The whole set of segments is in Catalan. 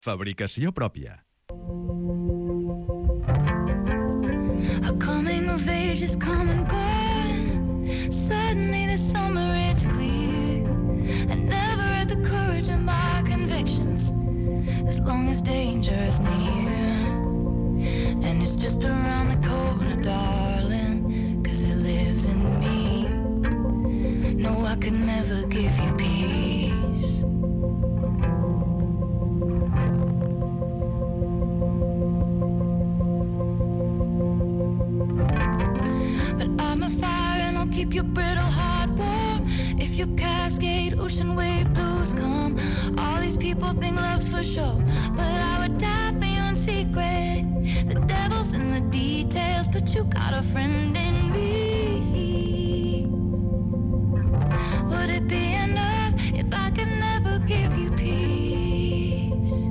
Fabricació pròpia. A coming of age is come and gone. Suddenly this summer it's clear. I never had the courage of my convictions, as long as danger is near. And it's just around the corner, darling, 'cause it lives in me. No, I could never give you peace. But I'm a fire and I'll keep your brittle heart warm. If you cascade, ocean wave blues come. All these people think love's for show, but I would die for you in secret. The devil's in the details, but you got a friend in me. Would it be enough if I could never give you peace?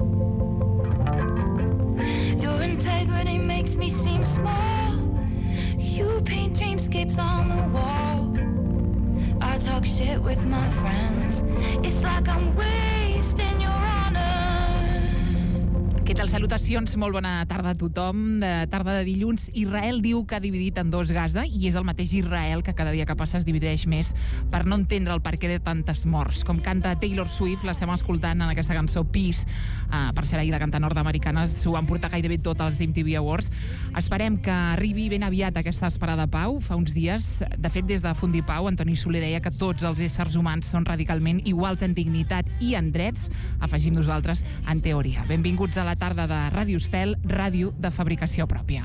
Your integrity makes me seem small. You paint dreamscapes on the wall. I talk shit with my friends. It's like I'm wasting your honor. Què tal? Salutacions, molt bona tarda a tothom. De tarda de dilluns. Israel diu que ha dividit en dos Gaza i és el mateix Israel que cada dia que passa es divideix més per no entendre el perquè de tantes morts. Com canta Taylor Swift, l'estem escoltant en aquesta cançó Peace. Per ser ahir la cantant nord-americana, s'ho van portar gairebé tot als MTV Awards. Esperem que arribi ben aviat aquesta esperada pau. Fa uns dies, de fet, des de Fundipau, Antoni Soler deia que tots els éssers humans són radicalment iguals en dignitat i en drets. Afegim nosaltres en teoria. Benvinguts a la tarda de Ràdio Estel, ràdio de fabricació pròpia.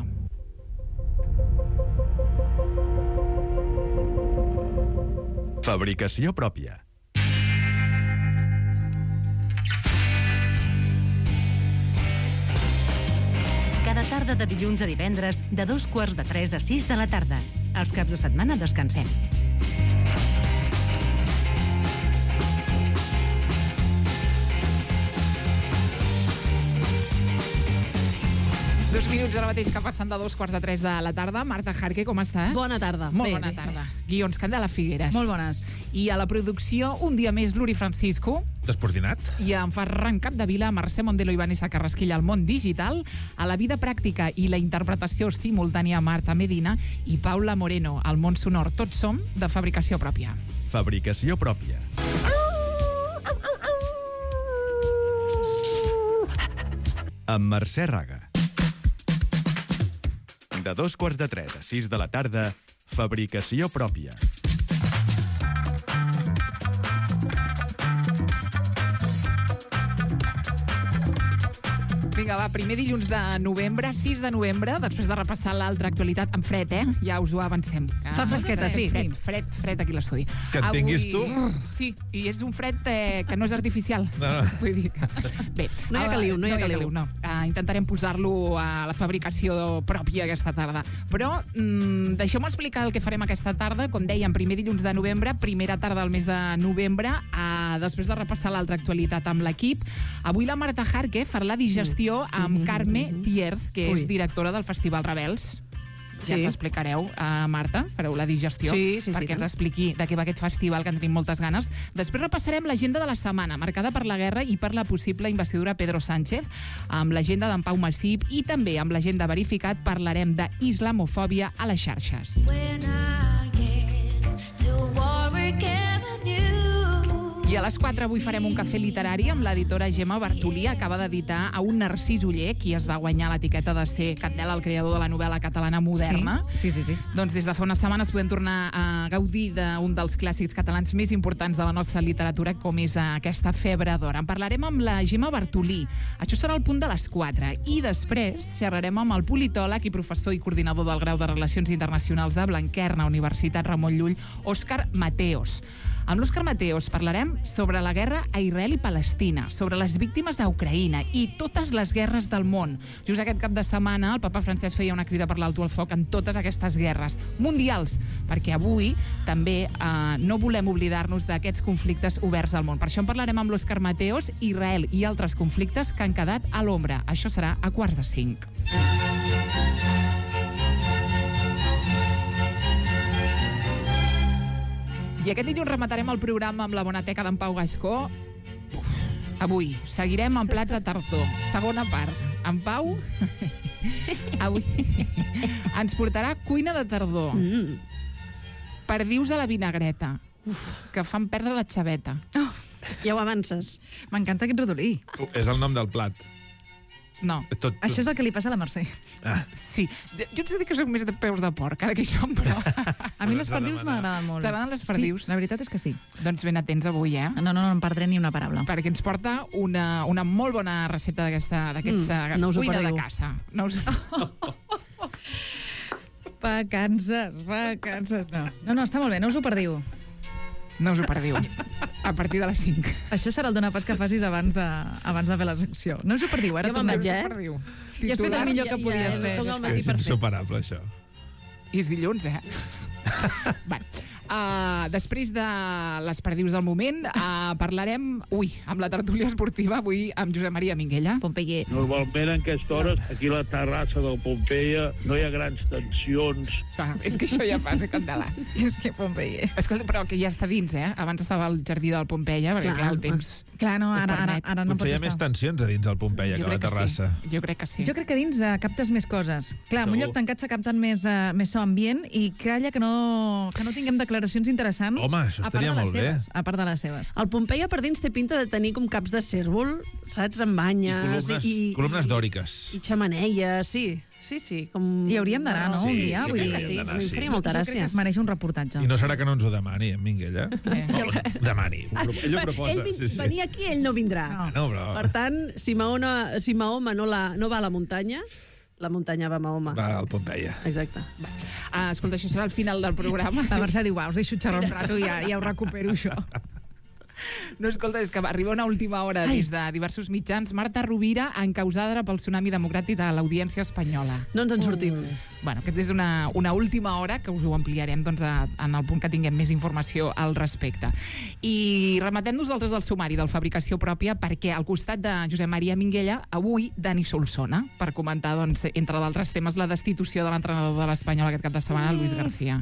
Fabricació pròpia. Cada tarda de dilluns a divendres, de 2:45 a 6 de la tarda. Els caps de setmana descansem. Dos minuts ara mateix que passen de 2:45 de la tarda. Marta Jarque, com estàs? Bona tarda. Molt Bé, bona bé. tarda. Guions Candela Figueres. Molt bones. I a la producció, un dia més, Luri Francisco. Desportinat. I en Ferran Capdevila, Mercè Mondelo i Vanessa Carrasquilla al món digital, a la vida pràctica i la interpretació simultània Marta Medina i Paula Moreno al món sonor. Tots som de fabricació pròpia. Fabricació pròpia. Amb Mercè Raga. De 2:45 a 6 de la tarda, fabricació pròpia. Vinga, va, primer dilluns de novembre, 6 de novembre, després de repassar l'altra actualitat amb fred, ja us ho avancem. Fa fresqueta, sí. Fred aquí a l'estudi. Que et tinguis tu. Sí, i és un fred que no és artificial. No. Vull dir que... Bé, No hi ha caliu, no hi ha caliu. No. Intentarem posar-lo a la fabricació pròpia aquesta tarda. Però deixeu-me explicar el que farem aquesta tarda. Com dèiem, primer dilluns de novembre, primera tarda del mes de novembre, després de repassar l'altra actualitat amb l'equip. Avui la Marta Jarque farà la digestió amb Carme Dierz, que és directora del Festival Rebels. Ja ens explicareu, Marta, fareu la digestió perquè ens expliqui de què va aquest festival, que en tenim moltes ganes. Després repassarem l'agenda de la setmana, marcada per la guerra i per la possible investidura Pedro Sánchez, amb l'agenda d'en Pau Massip i també amb l'agenda verificat parlarem d'islamofòbia a les xarxes. I a les 4 avui farem un cafè literari amb l'editora Gemma Bartolí. Acaba d'editar a un Narcís Oller, qui es va guanyar l'etiqueta de ser Candela, el creador de la novel·la catalana moderna. Sí. Doncs des de fa unes setmanes podem tornar a gaudir d'un dels clàssics catalans més importants de la nostra literatura, com és aquesta Febre d'Or. En parlarem amb la Gemma Bartolí. Això serà el punt de les 4. I després xerrarem amb el politòleg i professor i coordinador del grau de Relacions Internacionals de Blanquerna, Universitat Ramon Llull, Òscar Mateos. Amb l'Òscar Mateos parlarem sobre la guerra a Israel i Palestina, sobre les víctimes a Ucraïna i totes les guerres del món. Just aquest cap de setmana el papa Francesc feia una crida per l'alto al foc en totes aquestes guerres mundials, perquè avui també no volem oblidar-nos d'aquests conflictes oberts al món. Per això en parlarem amb l'Òscar Mateos, Israel i altres conflictes que han quedat a l'ombra. Això serà a 4:45. I aquest dilluns rematarem el programa amb la bona teca d'en Pau Gascó. Avui seguirem amb plats de tardor. Segona part. En Pau avui ens portarà cuina de tardor. Perdius a la vinagreta, que fan perdre la xaveta. Ja ho avances. M'encanta aquest rodolí. És el nom del plat. No. Això és el que li passa a la Mercè. Sí. Jo ets a dir que soc més de peus de porc, ara que hi som, però... A mi les perdius m'agraden molt. T'agraden les perdius? Sí, la veritat és que sí. Doncs ben atents avui, No em perdré ni una paraula. Perquè ens porta una molt bona recepta d'aquests no us ho cuina de perdeu. casa. No us... Vacances. No, està molt bé, no us ho perdiu. No us ho perdiu. A partir de les 5. Això serà el donar pas que facis abans de fer la secció. No us ho perdiu, ara Jo me'n tornem. vaig, I has fet el millor que podies fer. Tot el matí És per fer. insuperable, això. I és dilluns, Bé, després de les perdius del moment, parlarem, amb la tertúlia esportiva, avui amb Josep Maria Minguella. Pompeyer. Normalment en aquesta hora, aquí a la terrassa del Pompeia, no hi ha grans tensions. És que això ja passa, Candela. És que Pompeyer. Escolta, però que ja està dins, Abans estava al jardí del Pompeia, perquè clar, el temps... Clar, no, ara no Potser pots hi ha més estar. tensions a dins el Pompeia que a la terrassa. Sí. Jo crec que sí. Jo crec que dins captes més coses. Clar, en un Segur. lloc tancat se capten més so ambient i calla que no tinguem declaracions interessants. Home, això a part estaria de les molt bé. seves, a part de les seves. El Pompeia per dins té pinta de tenir com caps de cérvol, saps, amb banyes... Columnes dòriques. I xemeneies, sí. Com... Hi hauríem d'anar, no? Sí, Un dia, sí, vull que dir... hauríem d'anar, a mi em sí. faria molta Jo crec que gràcia. es mereix un reportatge. I no serà que no ens ho demani, en Minguella? Demani. Ell ho proposa. Venir aquí, ell no vindrà. No, però... Per tant, si Mahoma no va a la muntanya va a Mahoma. Va al Pompeia. Exacte. Escolta, això serà el final del programa. La Mercè diu, us deixo xerrar un rato i ja ho recupero, això. No, escolta, és que arriba una última hora des de diversos mitjans. Marta Rovira, encausada pel tsunami democràtic de l'Audiència espanyola. No ens en sortim. Bueno, aquesta és una última hora que us ho ampliarem en el punt que tinguem més informació al respecte. I rematem nosaltres del sumari del Fabricació Pròpia perquè al costat de Josep Maria Minguella, avui Dani Solsona, per comentar, entre d'altres temes, la destitució de l'entrenador de l'Espanyol aquest cap de setmana, Luis García.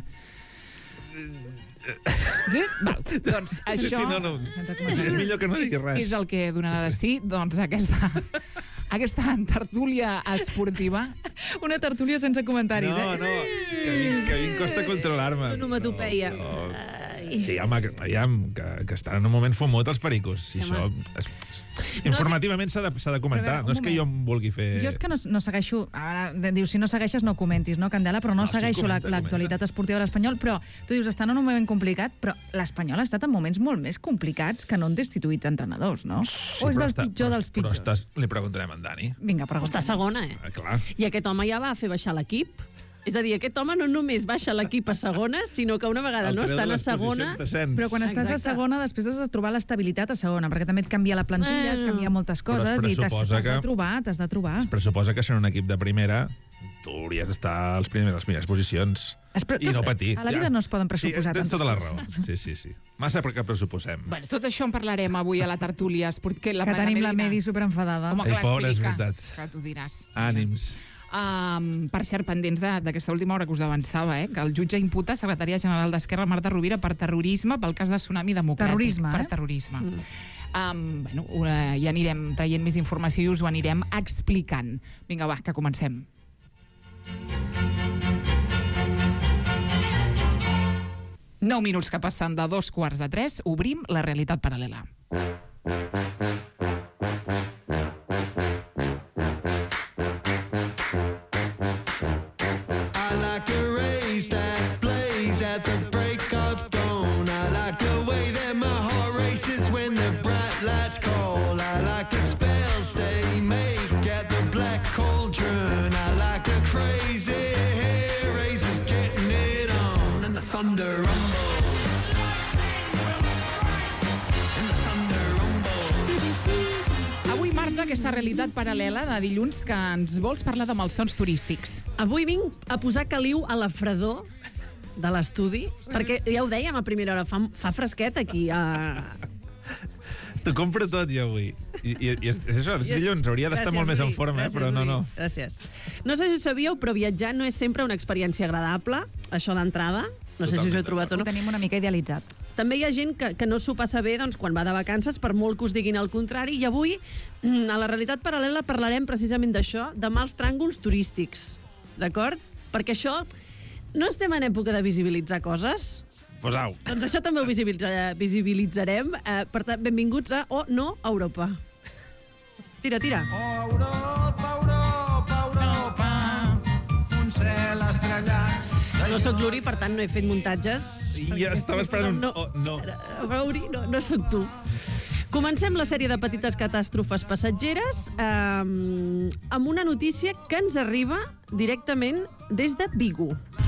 Sí? Val. Doncs això... És millor que no digui res. És el que donarà de sí, doncs aquesta tertúlia esportiva. Una tertúlia sense comentaris, No, que a mi em costa controlar-me. Onomatopeia. Sí, home, que estan en un moment fumut els pericos. Sí, I això... Informativament s'ha de comentar. Però a veure, No és que jo em vulgui fer... Jo és que no segueixo... Ara, dius, si no segueixes no comentis, no, Candela? Però no sí, segueixo comenta. l'actualitat esportiva de l'Espanyol, però tu dius, estan en un moment complicat, però l'Espanyol ha estat en moments molt més complicats que no han destituït entrenadors, no? O és del pitjor dels pitjors? Li preguntarem a en Dani. Vinga, pregunta. Està segona, Clar. I aquest home ja va fer baixar l'equip. És a dir, aquest home no només baixa l'equip a segona, sinó que una vegada no estan a segona... Però quan estàs a segona, després has de trobar l'estabilitat a segona, perquè també et canvia la plantilla, et canvia moltes coses, i t'has de trobar. Es pressuposa que sent un equip de primera tu hauries d'estar a les primeres posicions. I no patir. A la vida no es poden pressuposar tens tota la raó. coses. Sí. Massa perquè pressuposem. Bueno, tot això en parlarem avui a la tertúlia esportiva. Que tenim la Medi superenfadada. Home, clar, pobra, és Espirica. veritat. Clar, tu diràs. Ànims. Per cert, pendents d'aquesta última hora que us avançava, que el jutge imputa secretària general d'Esquerra, Marta Rovira, per terrorisme pel cas de tsunami democràtic. Terrorisme, Per terrorisme. Ja anirem traient més informació i us ho anirem explicant. Vinga, va, que comencem. Nou minuts que passen de 2:45, obrim la realitat paral·lela. I like the rays that blaze at the break of dawn. I like the way that my heart races when the bright lights call. I like the spells they make at the black cauldron. I like the crazy hair raisers getting it on. And the thunder rumbles. And the thunder rumbles. Avui, Marta, aquesta realitat paral·lela de dilluns que ens vols parlar de malsons turístics. Avui vinc a posar caliu a la fredor de l'estudi, perquè ja ho dèiem a primera hora, fa fresquet aquí. T'ho compro tot, jo, avui. I és això, és dilluns, hauria d'estar molt més en forma, però no. Gràcies. No sé si ho sabíeu, però viatjar no és sempre una experiència agradable, això d'entrada. No sé si us ho he trobat o Ho no. tenim una mica idealitzat. També hi ha gent que no s'ho passa bé doncs, quan va de vacances, per molt que us diguin el contrari, i avui, a la realitat paral·lela, parlarem precisament d'això, de mals tràngols turístics, d'acord? Perquè això, no estem en època de visibilitzar coses? Pues au. Doncs això també ho visibilitzarem. Per tant, benvinguts a O No Europa. Tira, tira. Oh, Europa, Europa, Europa, un cel estrellat. No sóc l'Uri, per tant no he fet muntatges. Ja estava esperant un... Oh, no. Uri, no sóc tu. Comencem la sèrie de petites catàstrofes passatgeres amb una notícia que ens arriba directament des de Vigo.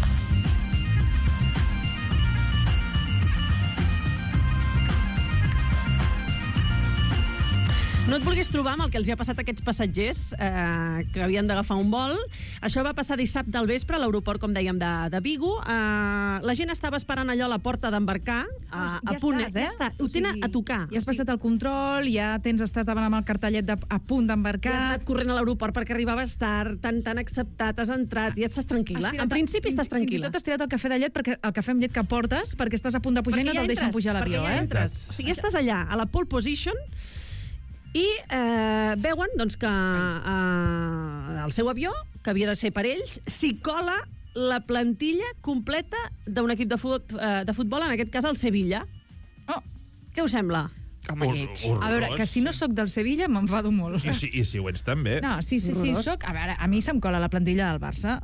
No et vulguis trobar amb el que els hi ha passat a aquests passatgers que havien d'agafar un vol. Això va passar dissabte al vespre a l'aeroport, com dèiem, de Vigo. La gent estava esperant allò a la porta d'embarcar. Ja a punt, estàs, ja està. Ho tenen a tocar. Ja has passat el control, ja estàs davant amb el cartellet a punt d'embarcar. Ja has anat corrent a l'aeroport perquè arribaves tard, tan acceptat, has entrat, ja estàs tranquil·la. En principi estàs tranquil·la. Fins i tot has tirat el cafè de llet, el cafè amb llet que portes, perquè estàs a punt de pujar i no te'l deixen pujar a l'avió. Perquè ja entres. O sigui, ja estàs allà, a la pole position, i veuen doncs, que el seu avió, que havia de ser per ells, s'hi cola la plantilla completa d'un equip de futbol, en aquest cas el Sevilla. Oh. Què us sembla? Home, lleig. A veure, que si no sóc del Sevilla m'enfado molt. I si ho ets també. No, sí, sóc... A veure, a mi se'm cola la plantilla del Barça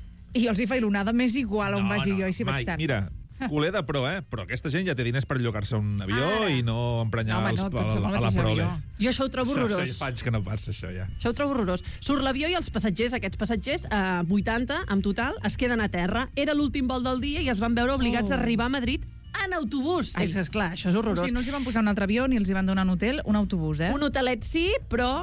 i els hi faig l'onada més igual on vagi jo i si vaig tant. Mira, culer de pro, però aquesta gent ja té diners per llogar-se un avió i no emprenyar a la prole. Jo això ho trobo horrorós. Això faig que no passa, això, ja. Això ho trobo horrorós. Surt l'avió i els passatgers, aquests passatgers, 80 en total, es queden a terra. Era l'últim vol del dia i es van veure obligats a arribar a Madrid en autobús. És clar, això és horrorós. O sigui, no els hi van posar un altre avió ni els hi van donar un hotel, un autobús, Un hotelet sí, però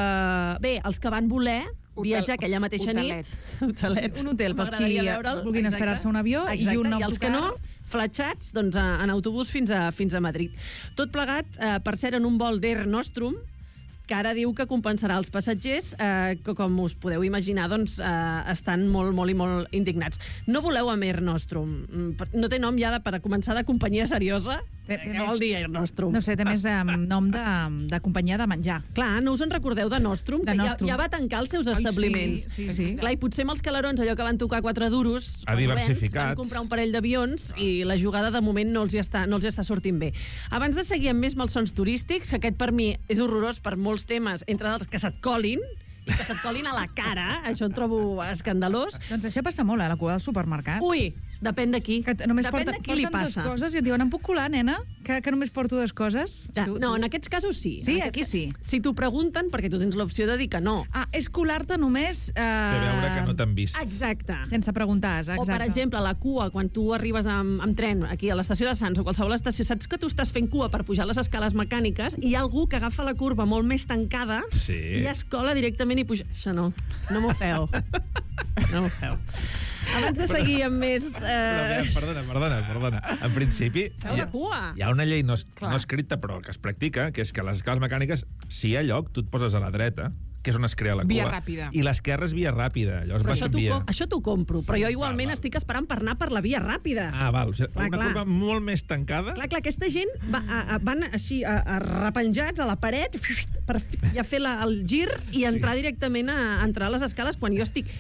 bé, els que van voler viatjar aquella mateixa nit... Hotelet. Un hotel pels qui vulguin esperar-se un avió i un autocar. I els que no, fletxats doncs, en autobús fins a Madrid. Tot plegat, per cert, en un vol d'Air Nostrum, que ara diu que compensarà els passatgers, que, com us podeu imaginar, doncs, estan molt i molt indignats. No voleu amb Air Nostrum. No té nom ja per començar de companyia seriosa? Què vol dir Air Nostrum? No sé, té més nom de companyia de menjar. Clar, no us en recordeu de Nostrum? Que ja va tancar els seus establiments. Sí. Clar, i potser amb els calarons, allò que van tocar 4 duros, ha diversificat. van comprar un parell d'avions i la jugada de moment no els hi està sortint bé. Abans de seguir amb més malsons turístics, aquest per mi és horrorós per molts temes, entre els que se't colin, i que se't colin a la cara, això ho trobo escandalós. Doncs això passa molt, a la cua del supermercat. Ui, depèn de qui. Depèn de qui li passa. Porten 2 coses i et diuen, em puc colar, nena? Que només porto 2 coses? No, en aquests casos sí. Sí, aquí sí. Si t'ho pregunten, perquè tu tens l'opció de dir que no. És colar-te només... Fer veure que no t'han vist. Exacte. Sense preguntar, exacte. O, per exemple, la cua, quan tu arribes amb tren aquí a l'estació de Sants o qualsevol estació, saps que tu estàs fent cua per pujar les escales mecàniques i hi ha algú que agafa la curva molt més tancada i es cola directament i puja... Això no m'ho feu. No m'ho feu. Abans de seguir amb més... Perdona. En principi, hi ha una llei no escrita, però que es practica, que és que a les escales mecàniques, si hi ha lloc, tu et poses a la dreta, que és on es crea la cua. Via ràpida. I l'esquerra és via ràpida. Això t'ho compro, però jo igualment estic esperant per anar per la via ràpida. Val. O sigui, una curva molt més tancada. Clar, aquesta gent van així arrepenjats a la paret per ja fer el gir i entrar directament a entrar a les escales quan jo estic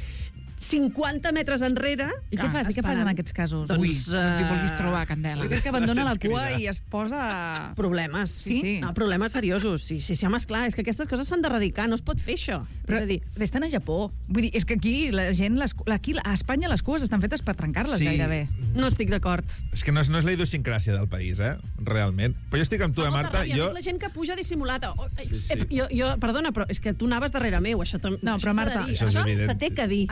50 metres enrere. I què fas en aquests casos? Doncs, no t'hi vulguis trobar, Candela. Jo crec que abandona la cua i es posa... Problemes. Sí. No, problemes seriosos. Sí, home, esclar, és que aquestes coses s'han d'erradicar, no es pot fer això. Però estan a Japó. Vull dir, és que aquí la gent... Aquí a Espanya les cues estan fetes per trencar-les gairebé. No estic d'acord. És que no és la idiosincràsia del país, realment. Però jo estic amb tu, Marta. És la gent que puja dissimulada. Perdona, però és que tu anaves darrere meu. No, però Marta... Això és evident. Se té que dir.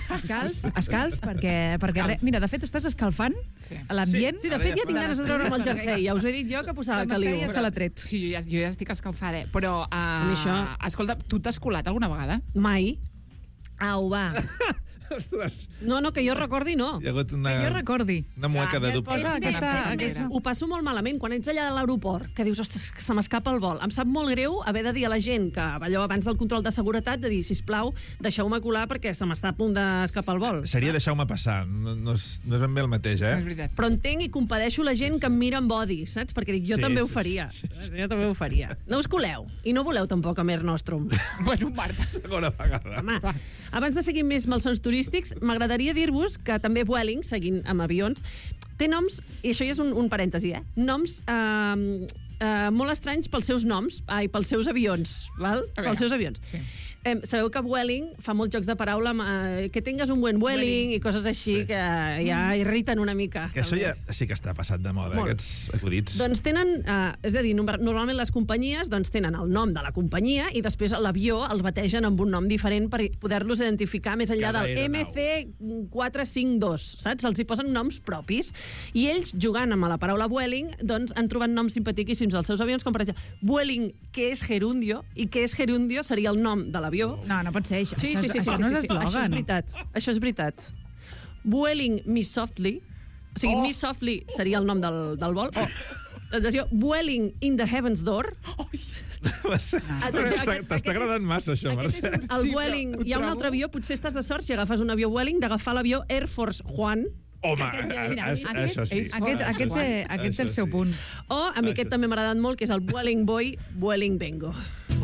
Escalf, perquè mira, de fet, estàs escalfant l'ambient. Sí, de fet, ja tinc ganes de treure'm el jersei. Ja us he dit jo que posava caliu. La Mercè ja se l'ha tret. Sí, jo ja estic escalfada, però... Escolta, tu t'has colat alguna vegada? Mai. Au, va. Ostres, No, que jo recordi, no. hi ha hagut una... Que jo recordi. Una mueca de dubtes. posa aquesta... Ho passo molt malament quan ets allà a l'aeroport, que dius, ostres, que se m'escapa el vol. Em sap molt greu haver de dir a la gent que allò abans del control de seguretat de dir, sisplau, deixeu-me colar perquè se m'està a punt d'escapar el vol. Seria deixeu-me passar. No és ben bé el mateix, És veritat. Però entenc i compadeixo la gent que em mira amb odi, saps? Perquè dic, jo també ho faria. Jo també ho faria. No us coleu. I no voleu tampoc a Mare Nostrum. Bueno, Marta. Segona vegada. Home, abans de seguir més malsons turístics, m'agradaria dir-vos que també Vueling, seguint amb avions, té noms, i això ja és un parèntesi, noms molt estranys pels seus noms, pels seus avions, val? Pels seus avions. Sí. Sabeu que Vueling fa molts jocs de paraula amb que tingues un buen Vueling i coses així que ja irriten una mica. Que això ja sí que està passat de moda, aquests acudits. Doncs tenen, és a dir, normalment les companyies doncs tenen el nom de la companyia i després l'avió el bategen amb un nom diferent per poder-los identificar més enllà Cada del MC452, saps? Els hi posen noms propis. I ells, jugant amb la paraula Vueling, doncs han trobat noms simpaticíssims als seus avions, com per exemple Vueling, que és gerundio, i que és gerundio seria el nom de l'avió. No pot ser això. Sí, Això no és eslògan. Això és veritat. Això és veritat. Vueling Me Softly, o sigui, Me Softly seria el nom del vol. Atenció, Vueling in the Heaven's Door. T'està agradant massa, això, Mercè. El Vueling, hi ha un altre avió, potser estàs de sort si agafes un avió Vueling, d'agafar l'avió Air Force One. Home, això sí. Aquest té el seu punt. O, a mi aquest també m'ha agradat molt, que és el Vueling Boy, Vueling Vengo.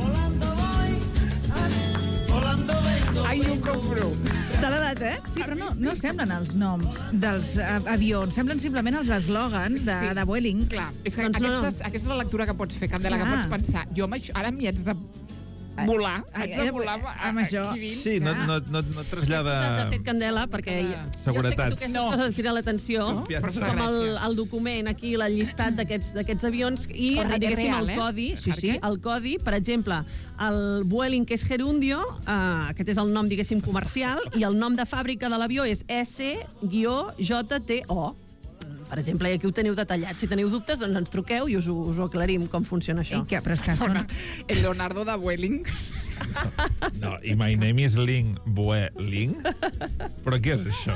Ai, no ho compro. Està l'edat, Sí, però no semblen els noms dels avions, semblen simplement els eslògans de Vueling. Clar, és que Doncs no. aquesta és la lectura que pots fer, Candela, que Clar. pots pensar. Jo ara m'hi haig de volar. Haig de volar amb això. aquí dins. Sí, no trasllada... De fet, Candela, perquè Seguretat. jo sé que tu aquestes coses et criden l'atenció, Confiança. com el document aquí, la llistat d'aquests avions, i És diguéssim real, el codi, Perquè? el codi, per exemple, el Vueling, que és gerundio, aquest és el nom, diguéssim, comercial, i el nom de fàbrica de l'avió és S-JTO. Per exemple, i aquí ho teniu detallat. Si teniu dubtes, doncs ens truqueu i us ho aclarim com funciona això. Però és que sona... El Leonardo de Vueling. No, i my name is Ling Vueling? Però què és això?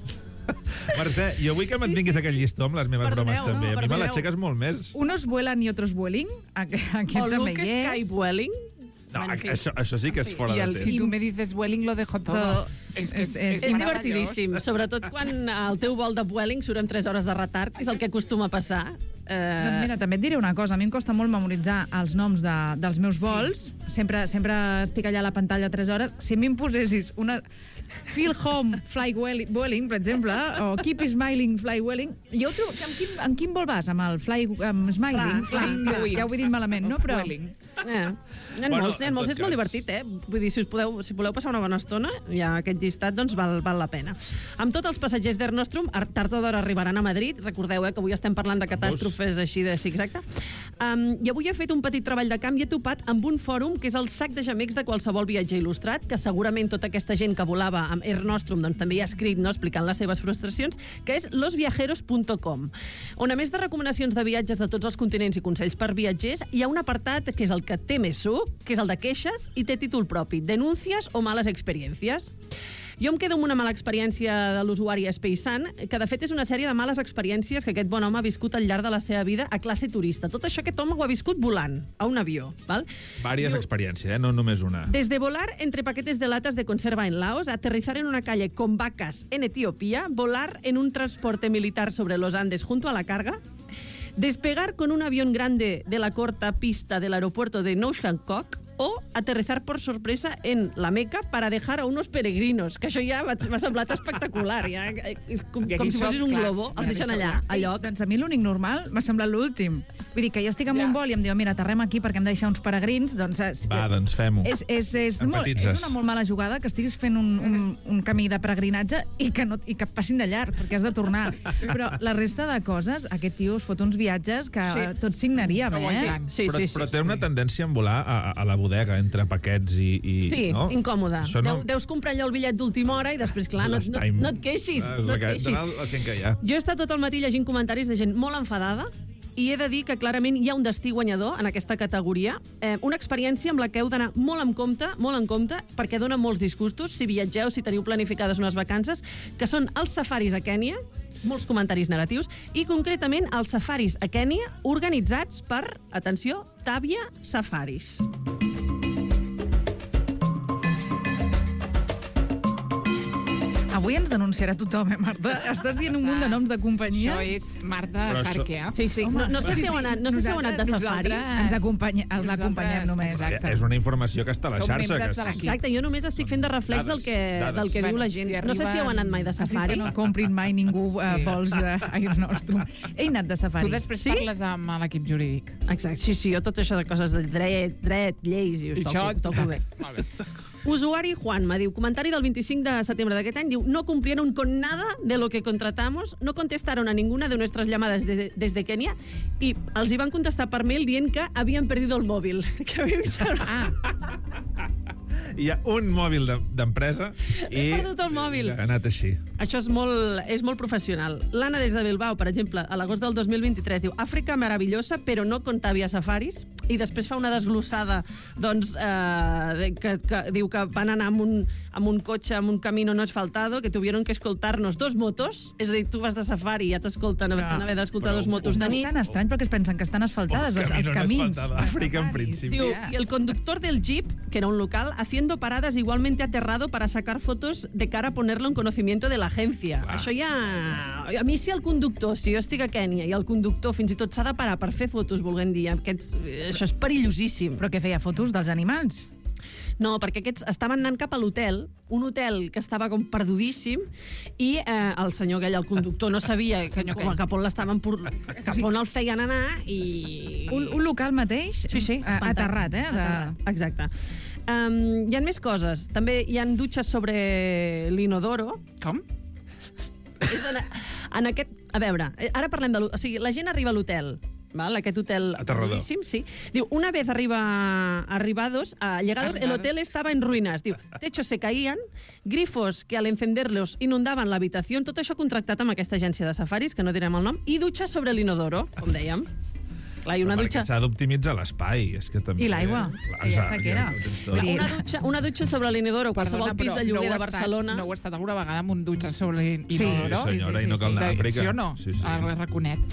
Mercè, jo vull que mantinguis aquest llistó amb les meves bromes també. A mi me l'aixeques molt més. Unos vuelan y otros vueling. Aquest O també Luke hi és. Sky Vueling. No, això sí que és fora I de si temps. tu me dices Vueling, lo dejo todo. És És divertidíssim, sobretot quan el teu vol de Vueling surt amb 3 hores de retard, que és el que acostuma a passar. Doncs mira, també et diré una cosa. A mi em costa molt memoritzar els noms dels meus vols. Sempre estic allà a la pantalla 3 hores. Si a mi em posessis una... Feel Home, Fly Vueling, per exemple, o Keep Smiling, Fly Vueling, jo ho trobo... Amb quin vol vas? Amb el Smiling? Flying Wings. Ja ho he dit malament, no? Però... N'hi ha molts, és molt divertit, Vull dir, si voleu passar una bona estona, ja aquest llistat doncs val la pena. Amb tots els passatgers d'Air Nostrum, tard o d'hora arribaran a Madrid. Recordeu que avui estem parlant de catàstrofes així de... Sí, exacte. I avui he fet un petit treball de camp i he topat amb un fòrum que és el sac de gemecs de qualsevol viatger il·lustrat, que segurament tota aquesta gent que volava amb Air Nostrum doncs, també hi ha escrit, explicant les seves frustracions, que és losviajeros.com, on a més de recomanacions de viatges de tots els continents i consells per viatgers, hi ha un apartat que és el que té més suc, que és el de queixes, i té títol propi, denúncies o males experiències. Jo em quedo amb una mala experiència de l'usuari Spacean, que de fet és una sèrie de males experiències que aquest bon home ha viscut al llarg de la seva vida a classe turista. Tot això aquest home ho ha viscut volant, a un avió. ¿Val? Vàries experiències, no només una. Desde volar entre paquetes de latas de conserva en Laos, aterrizar en una calle con vacas en Etiopía, volar en un transporte militar sobre los Andes junto a la carga, despegar con un avión grande de la corta pista del aeropuerto de Nouakchott o aterrizar por sorpresa en la Meca para dejar a unos peregrinos, que això ja m'ha semblat espectacular, ja, com si fossis un globo, els deixen allà, a lloc. Doncs a mi l'únic normal m'ha semblat l'últim. Vull dir que jo estic amb un vol i em diu, mira, aterrem aquí perquè hem de deixar uns peregrins, doncs... Va, doncs fem-ho. És una molt mala jugada que estiguis fent un camí de peregrinatge i que passin de llarg, perquè has de tornar. Però la resta de coses, aquest tio es fot uns viatges que tots signaríem, Però té una tendència a volar a la bodega entre paquets i sí, no? incòmode. Deus comprar allò el bitllet d'última hora i després, clar, no et queixis. Jo he estat tot el matí llegint comentaris de gent molt enfadada i he de dir que clarament hi ha un destí guanyador en aquesta categoria. Una experiència amb la que heu d'anar molt en compte, perquè dona molts disgustos si viatgeu, si teniu planificades unes vacances, que són els safaris a Kènia, molts comentaris negatius, i concretament els safaris a Kènia organitzats per, atenció, Tàbia Safaris. Avui ens denunciarà tothom, Marta? Estàs dient un munt de noms de companyies? Això és Marta Jarque, eh? Sí. Home, no sé si heu anat de safari. Ens l'acompanyem només. Exacte. És una informació que està a la Som xarxa. membres de l'equip. Exacte, jo només estic fent de reflex del que diu la gent. No sé si heu anat mai de Has dit safari. que no comprin mai ningú vols Air Nostrum. He anat de safari. Tu després parles amb l'equip jurídic. Exacte, sí, jo tot això de coses de dret, lleis, i toco bé. Molt bé. Usuari Juanma diu, comentari del 25 de setembre d'aquest any, diu, no cumplieron con nada de lo que contratamos, no contestaron a ninguna de nuestras llamadas desde Kenia i els hi van contestar per mail dient que havien perdido el mòbil. Que a mi em sembla... Hi ha un mòbil d'empresa i... He perdut el mòbil. Ha anat així. Això és molt professional. L'Anna des de Bilbao, per exemple, a l'agost del 2023, diu Àfrica meravellosa, però no con Tàbia Safaris, i després fa una desglossada, doncs, que diu que van anar amb un cotxe, amb un camino no asfaltado, que tuvieron que escoltar-nos dos motos, és a dir, tu vas de safari i ja t'escolten, van haver d'escoltar dos motos de nit. No és tan estrany perquè es pensen que estan asfaltades els camins. Àfrica, en principi. Diu, y el conductor del Jeep, que era un local, haciendo paradas igualmente aterrado para sacar fotos de cara a ponerlo en conocimiento de l'agencia. Això ja... A mi, si jo estic a Kènia i el conductor fins i tot s'ha de parar per fer fotos, volent dir, això és perillosíssim. Però què feia, fotos dels animals? No, perquè aquests estaven anant cap a l'hotel, un hotel que estava com perdudíssim, i el senyor aquell, el conductor, no sabia cap on l'estaven cap on el feien anar i... Un local mateix? Sí, aterrat, Exacte. Hi ha més coses. També hi ha dutxes sobre l'inodoro. Com? En aquest... A veure, ara parlem de... O sigui, la gent arriba a l'hotel, ¿vale? Aquest hotel aterrador. Sí. Diu, una vez llegados, el hotel estaba en ruinas. Diu, techos se caían, grifos que al encenderlos inundaven l'habitació, tot això contractat amb aquesta agència de safaris, que no direm el nom, i dutxes sobre l'inodoro, com dèiem. Clar, i una dutxa... Perquè s'ha d'optimitzar l'espai. És que també... I l'aigua, que ja sequera. Una dutxa sobre l'inodoro, qualsevol pis de lloguer de Barcelona... No heu estat alguna vegada amb un dutxa sobre l'inodoro? Sí, senyora, i no cal anar a Àfrica. Sí o no? Ara reconec.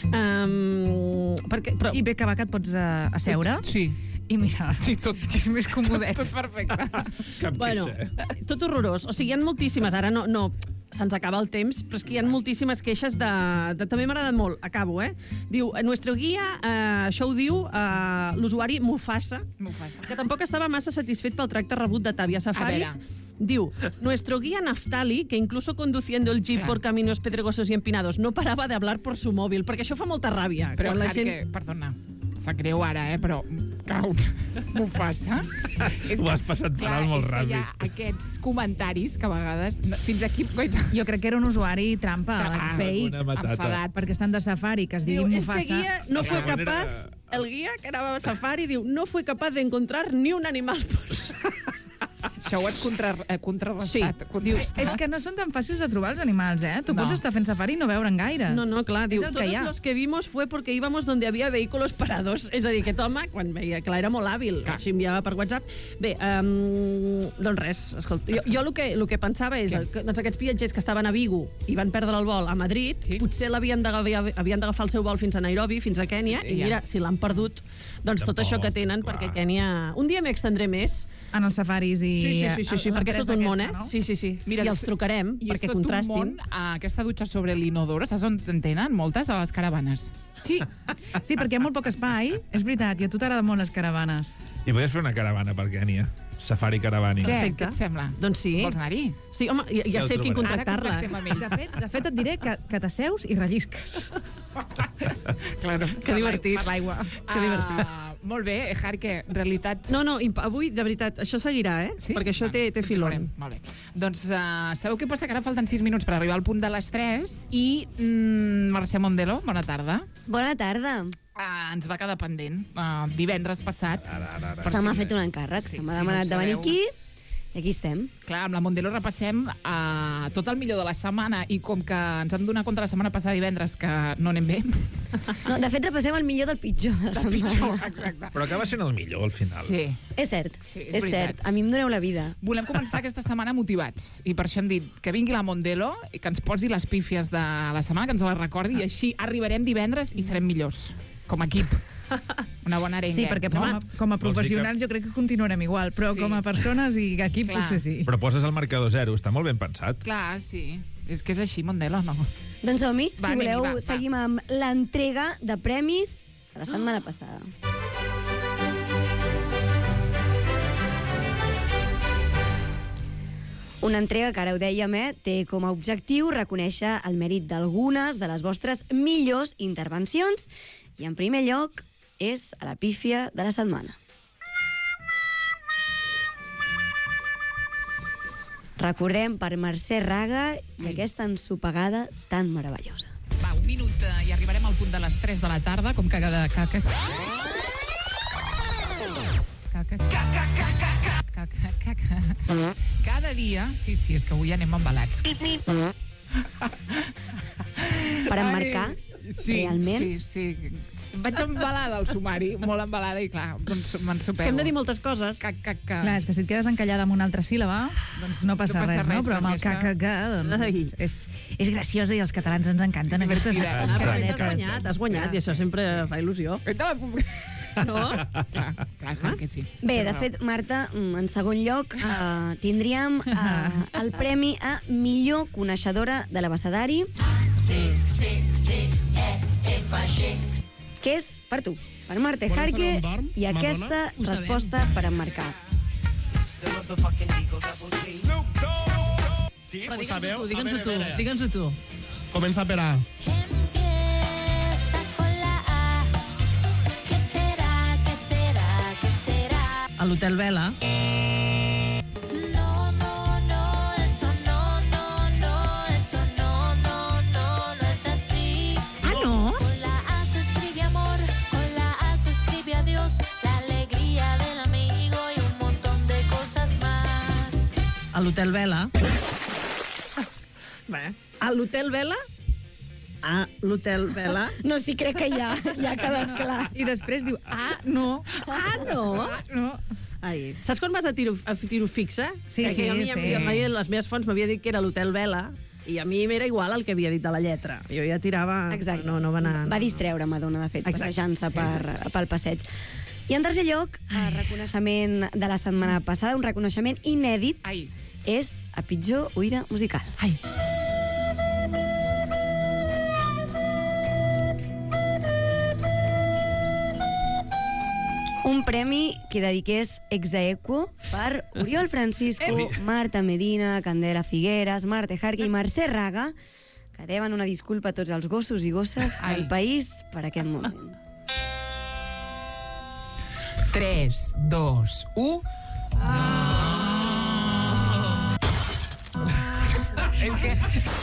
I bé que va que et pots asseure? Sí. I mira, tot és més comodet. Tot perfecte. Bueno, tot horrorós. O sigui, hi ha moltíssimes. Ara no se'ns acaba el temps, però és que hi ha moltíssimes queixes de... També m'ha agradat molt. Acabo, Diu, nuestro guia, això ho diu l'usuari Mufasa, que tampoc estava massa satisfet pel tracte rebut de Tàbia Safaris. Diu, nuestro guía Naftali, que incluso conduciendo el jeep por caminos pedregosos y empinados, no paraba de hablar por su móvil, perquè això fa molta ràbia. Però, perdona, sap greu ara, però cau, Mufasa. Ho has passat per alt molt ràpid. És que hi ha aquests comentaris que a vegades... Fins aquí... Jo crec que era un usuari trampa, fake, enfadat. Perquè estan de safari, que es digui Mufasa. Este guía no fue capaz... El guia que anava a safari diu, no fue capaz de encontrar ni un animal por... Això ho has contrarrestat. Sí. Diu, és que no són tan fàcils de trobar els animals, Tu pots estar fent safari i no veure'n gaires. No, clar, diu, todos los que vimos fue porque íbamos donde había vehículos parados. És a dir, aquest home, quan veia, clar, era molt hàbil, així enviava per WhatsApp. Bé, doncs res, escolta, jo el que pensava és que doncs aquests viatgers que estaven a Vigo i van perdre el vol a Madrid, potser havien d'agafar el seu vol fins a Nairobi, fins a Kènia, i mira, si l'han perdut, doncs tot això que tenen, perquè Kènia... Un dia m'extendré més. En els safaris i... Sí, perquè és tot un món, Sí. Mira, i els trucarem perquè contrastin. I és tot un món, aquesta dutxa sobre l'inodoro, saps on tenen moltes? A les caravanes. Sí, perquè hi ha molt poc espai, és veritat, i a tu t'agraden molt les caravanes. I podries fer una caravana per Kènia. Safari caravani. Què et sembla? Doncs sí. Vols anar-hi? Sí, home, ja sé quin contractar-la. De fet, et diré que t'asseus i rellisques. Claro. Que divertit. Per l'aigua. Que divertit. Molt bé, Jarque, realitat... No, avui, de veritat, això seguirà, Sí? Perquè això té filon. Molt bé. Doncs sabeu què passa? Que ara falten 6 minuts per arribar al punt de les 3 i Mercè Mondelo, bona tarda. Bona tarda. Ens va quedar pendent divendres passat. Se m'ha fet un encàrrec, se m'ha demanat de venir aquí I aquí estem. Clar, amb la Mondelo repassem tot el millor de la setmana i com que ens vam donar compte la setmana passada divendres que no anem bé... No, de fet, repassem el millor del pitjor de la setmana. Exacte. Però acaba sent el millor, al final. Sí. És cert, Sí, és veritat. cert. A mi em doneu la vida. Volem començar aquesta setmana motivats i per això hem dit que vingui la Mondelo i que ens posi les pífies de la setmana, que ens les recordi i així arribarem divendres i serem millors, com a equip. Una bona arenga. Sí, perquè com a professionals jo crec que continuarem igual, però Sí. com a persones i equip Clar. potser sí. Però poses el marcador 0, està molt ben pensat. Clar, sí. És que és així, Mondelo, no? Doncs som-hi, si Va, anem-hi, voleu, va. seguim amb l'entrega de premis de la setmana passada. Una entrega que, ara ho dèiem, té com a objectiu reconèixer el mèrit d'algunes de les vostres millors intervencions. I en primer lloc és a la pífia de la setmana. Recordem per Mercè Raga i aquesta ensopegada tan meravellosa. Va, un minut i arribarem al punt de les 3 de la tarda, com que cada... Cada dia... Sí, és que avui anem embalats. Per emmarcar, realment. Sí. Vaig embalada al sumari, molt embalada, i clar, doncs m'ensopego. És que hem de dir moltes coses. Clar, és que si et quedes encallada amb una altra síl·laba, doncs no passa res, no? Però amb el doncs és graciosa i els catalans ens encanten aquestes Has guanyat, i això sempre fa il·lusió. No? Clar que sí. Bé, de fet, Marta, en segon lloc, tindríem el premi a millor coneixedora de l'abecedari, que és per tu, per Marta Harke, i aquesta resposta per emmarcar. Sí, Però ho sabeu? digue'ns-ho tu. Comença per A. A l'Hotel Vela. A l'Hotel Vela. Bé, a l'Hotel Vela? A l'Hotel Vela? No, sí, crec que ja ha quedat clar. I després diu, no. No. Ai. Saps quan vas a tiro fixa? Sí, sí. Les meves fonts m'havia dit que era l'Hotel Vela i a mi m'era igual el que havia dit de la lletra. Jo ja tirava... Exacte. No va anar... Va distreure Madonna, de fet, passejant-se pel passeig. I en tercer lloc, el reconeixement de la setmana passada, un reconeixement inèdit, és a pitjor oïda musical. Un premi que dediqués ex aequo per Oriol Francisco, Marta Medina, Candela Figueres, Marta Harke i Mercè Raga, que deuen una disculpa a tots els gossos i gosses del país per aquest moment. 3, 2, 1... És que...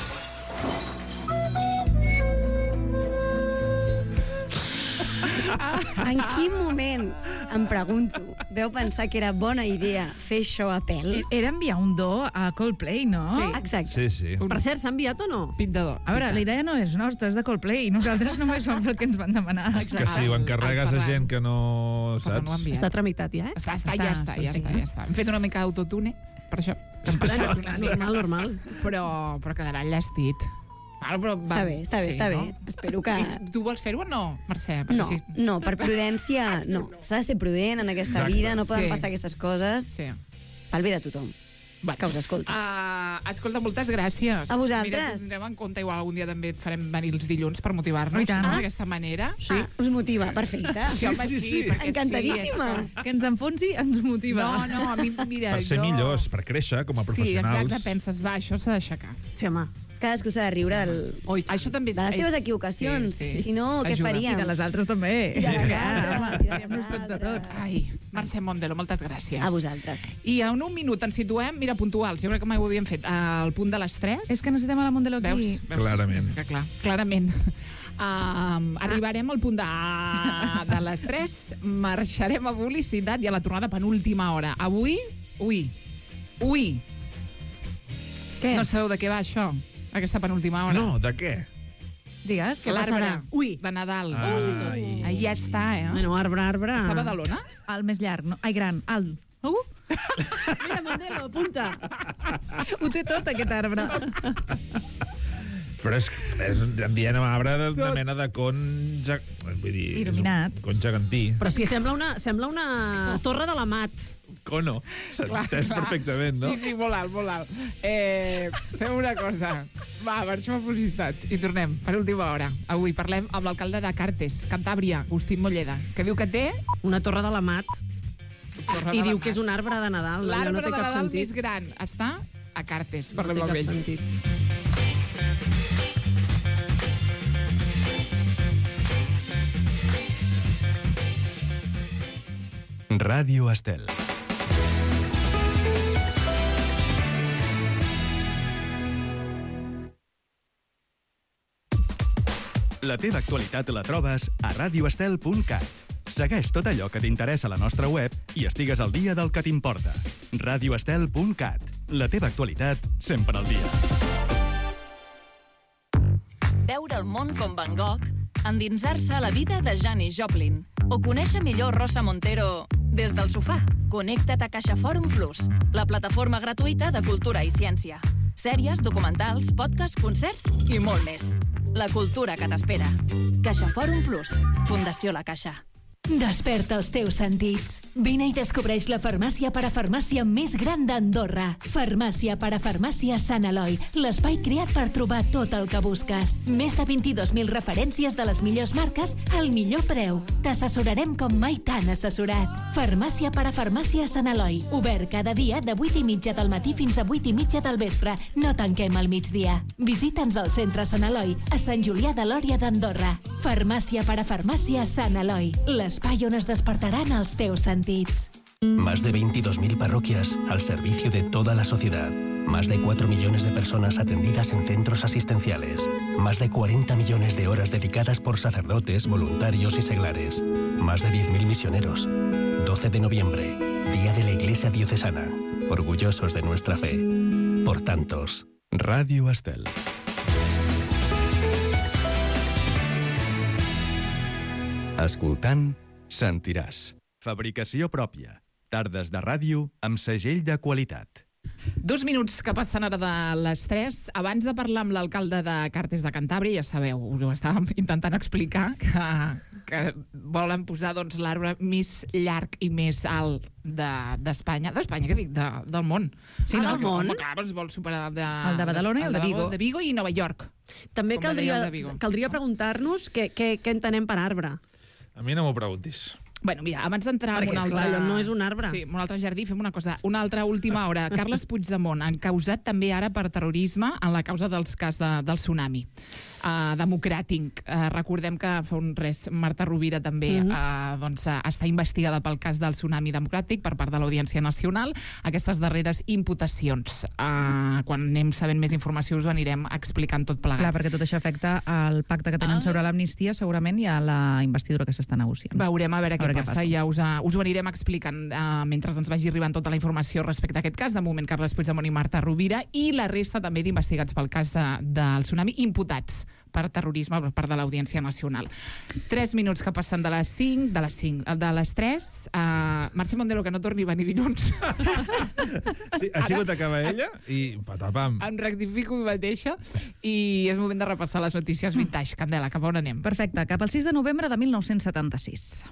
En quin moment, em pregunto, veu pensar que era bona idea fer això a pèl? Era enviar un do a Coldplay, no? Sí. Exacte. Sí. Per cert, s'ha enviat o no? Pit de do. A veure, la idea no és nostra, és de Coldplay. Nosaltres només vam fer el que ens van demanar. És que si ho encarregues a gent que no saps... Està tramitat ja, Ja està. Hem fet una mica d'autotune, per això. Normal. Però quedarà enllestit. Està bé. Espero que... Tu vols fer-ho o no, Mercè? No, per prudència, no. S'ha de ser prudent en aquesta vida, no poden passar aquestes coses. Pel bé de tothom. Que us escolta. Escolta, moltes gràcies. A vosaltres. Mira, tindrem en compte, igual algun dia també et farem venir els dilluns per motivar-nos d'aquesta manera. Sí. Us motiva, perfecte. Sí, home, sí. Encantadíssima. Que ens enfonsi ens motiva. No, a mi, mira, per ser millors, per créixer com a professionals. Sí, exacte, penses, va, això s'ha d'aixecar. Sí, home. Cadascú s'ha de riure Això també de les seves equivocacions. Si no, què faríem? I de les altres també. I de les altres. Ai, Mercè Mondelo, moltes gràcies. A vosaltres. I en un minut ens situem, mira, puntuals, jo crec que mai ho havíem fet, al punt de les 3. És que necessitem a la Mondelo aquí. Veus? Clarament. És que clarament. Arribarem al punt de les 3, marxarem a publicitat i a la tornada penúltima hora. Avui, Ui! Què? No sabeu de què va això? Aquesta penúltima hora. No, de què? Digues. L'arbre Ui. de Nadal. Ai. Ahí ja està, Bueno, arbre. Està a Badalona? El més llarg, no? Ai, gran, alt. Mira, Mandelo, apunta. Ho té tot, aquest arbre. Però en dient arbre d'una mena de con... Vull dir, Il·luminat. Con gegantí. Però sí, sembla una torre de la mat. Cono. S'ha entès perfectament, no? Sí, molt alt, molt alt. Fem una cosa. Va, marxem a publicitat i tornem per última hora. Avui parlem amb l'alcalde de Cartes, Cantàbria, Agustín Molleda, que diu que té... Una torre de la mat. Torre I de diu la que és Mat. un arbre de Nadal. L'arbre no té de cap Nadal sentit. més gran està a Cartes. No Parlem té amb cap ell. sentit. Ràdio Estel. La teva actualitat la trobes a radioestel.cat. Segueix tot allò que t'interessa a la nostra web i estigues al dia del que t'importa. radioestel.cat. La teva actualitat sempre al dia. Veure el món com Van Gogh, endinsar-se a la vida de Janis Joplin o conèixer millor Rosa Montero des del sofà. Connecta't a CaixaForum Plus, la plataforma gratuïta de cultura i ciència. Sèries, documentals, podcasts, concerts i molt més. La cultura que t'espera. CaixaForum Plus, Fundació La Caixa. Desperta els teus sentits. Vine i descobreix la farmàcia parafarmàcia més gran d'Andorra. Farmàcia parafarmàcia Sant Eloi, l'espai creat per trobar tot el que busques. Més de 22.000 referències de les millors marques al millor preu. T'assessorarem com mai t'han assessorat. Farmàcia parafarmàcia Sant Eloi, obert cada dia de 8:30 del matí fins a 8:30 del vespre. No tanquem al migdia. Visita'ns al centre Sant Eloi, a Sant Julià de Lòria d'Andorra. Farmàcia parafarmàcia Sant Eloi, l'espai on es despertaran els teus sentits. Más de 22.000 parroquias al servicio de toda la sociedad. Más de 4 millones de personas atendidas en centros asistenciales. Más de 40 millones de horas dedicadas por sacerdotes, voluntarios y seglares. Más de 10.000 misioneros. 12 de noviembre, Día de la Iglesia Diocesana. Orgullosos de nuestra fe. Por tantos. Ràdio Estel. Escoltant, sentiràs. Fabricació pròpia. Tardes de ràdio amb segell de qualitat. 2 minuts que passen ara de les 3. Abans de parlar amb l'alcalde de Cartes de Cantàbria, ja sabeu, us ho estàvem intentant explicar, que volen posar doncs, l'arbre més llarg i més alt d'Espanya. D'Espanya, què dic? Del món. Sí, no? Del món? Home, clar, es vol superar el de Badalona i el de Vigo. De Vigo i Nova York. També Com va dir el de Vigo. caldria preguntar-nos què entenem per arbre. A mi no m'ho preguntis. Bueno, mira, abans d'entrar en Perquè, un altre... esclar, allò no és un arbre. Sí, un altre jardí, fem una cosa. Una altra última hora. Carles Puigdemont, encausat també ara per terrorisme en la causa dels cas del tsunami. Democràtic. Recordem que fa un res Marta Rovira també doncs, està investigada pel cas del tsunami democràtic per part de l'Audiència Nacional. Aquestes darreres imputacions. Quan anem sabent més informació us ho anirem explicant tot plegat. Clar, perquè tot això afecta al pacte que tenen sobre l'amnistia, segurament, i a la investidura que s'està negociant. Veurem a veure què passa. Ja us ho anirem explicant mentre ens vagi arribant tota la informació respecte a aquest cas. De moment, Carles Puigdemont i Marta Rovira i la resta també d'investigats pel cas del tsunami, imputats per terrorisme per part de l'Audiència Nacional. 3 minuts que passen de les 5, de les 3. Mercè Mondelo, que no torni a venir dilluns. Sí, ha sigut acaba ella i patapam. Em rectifico mi mateixa i és moment de repassar les notícies vintage. Candela, cap on anem? Perfecte, cap al 6 de novembre de 1976.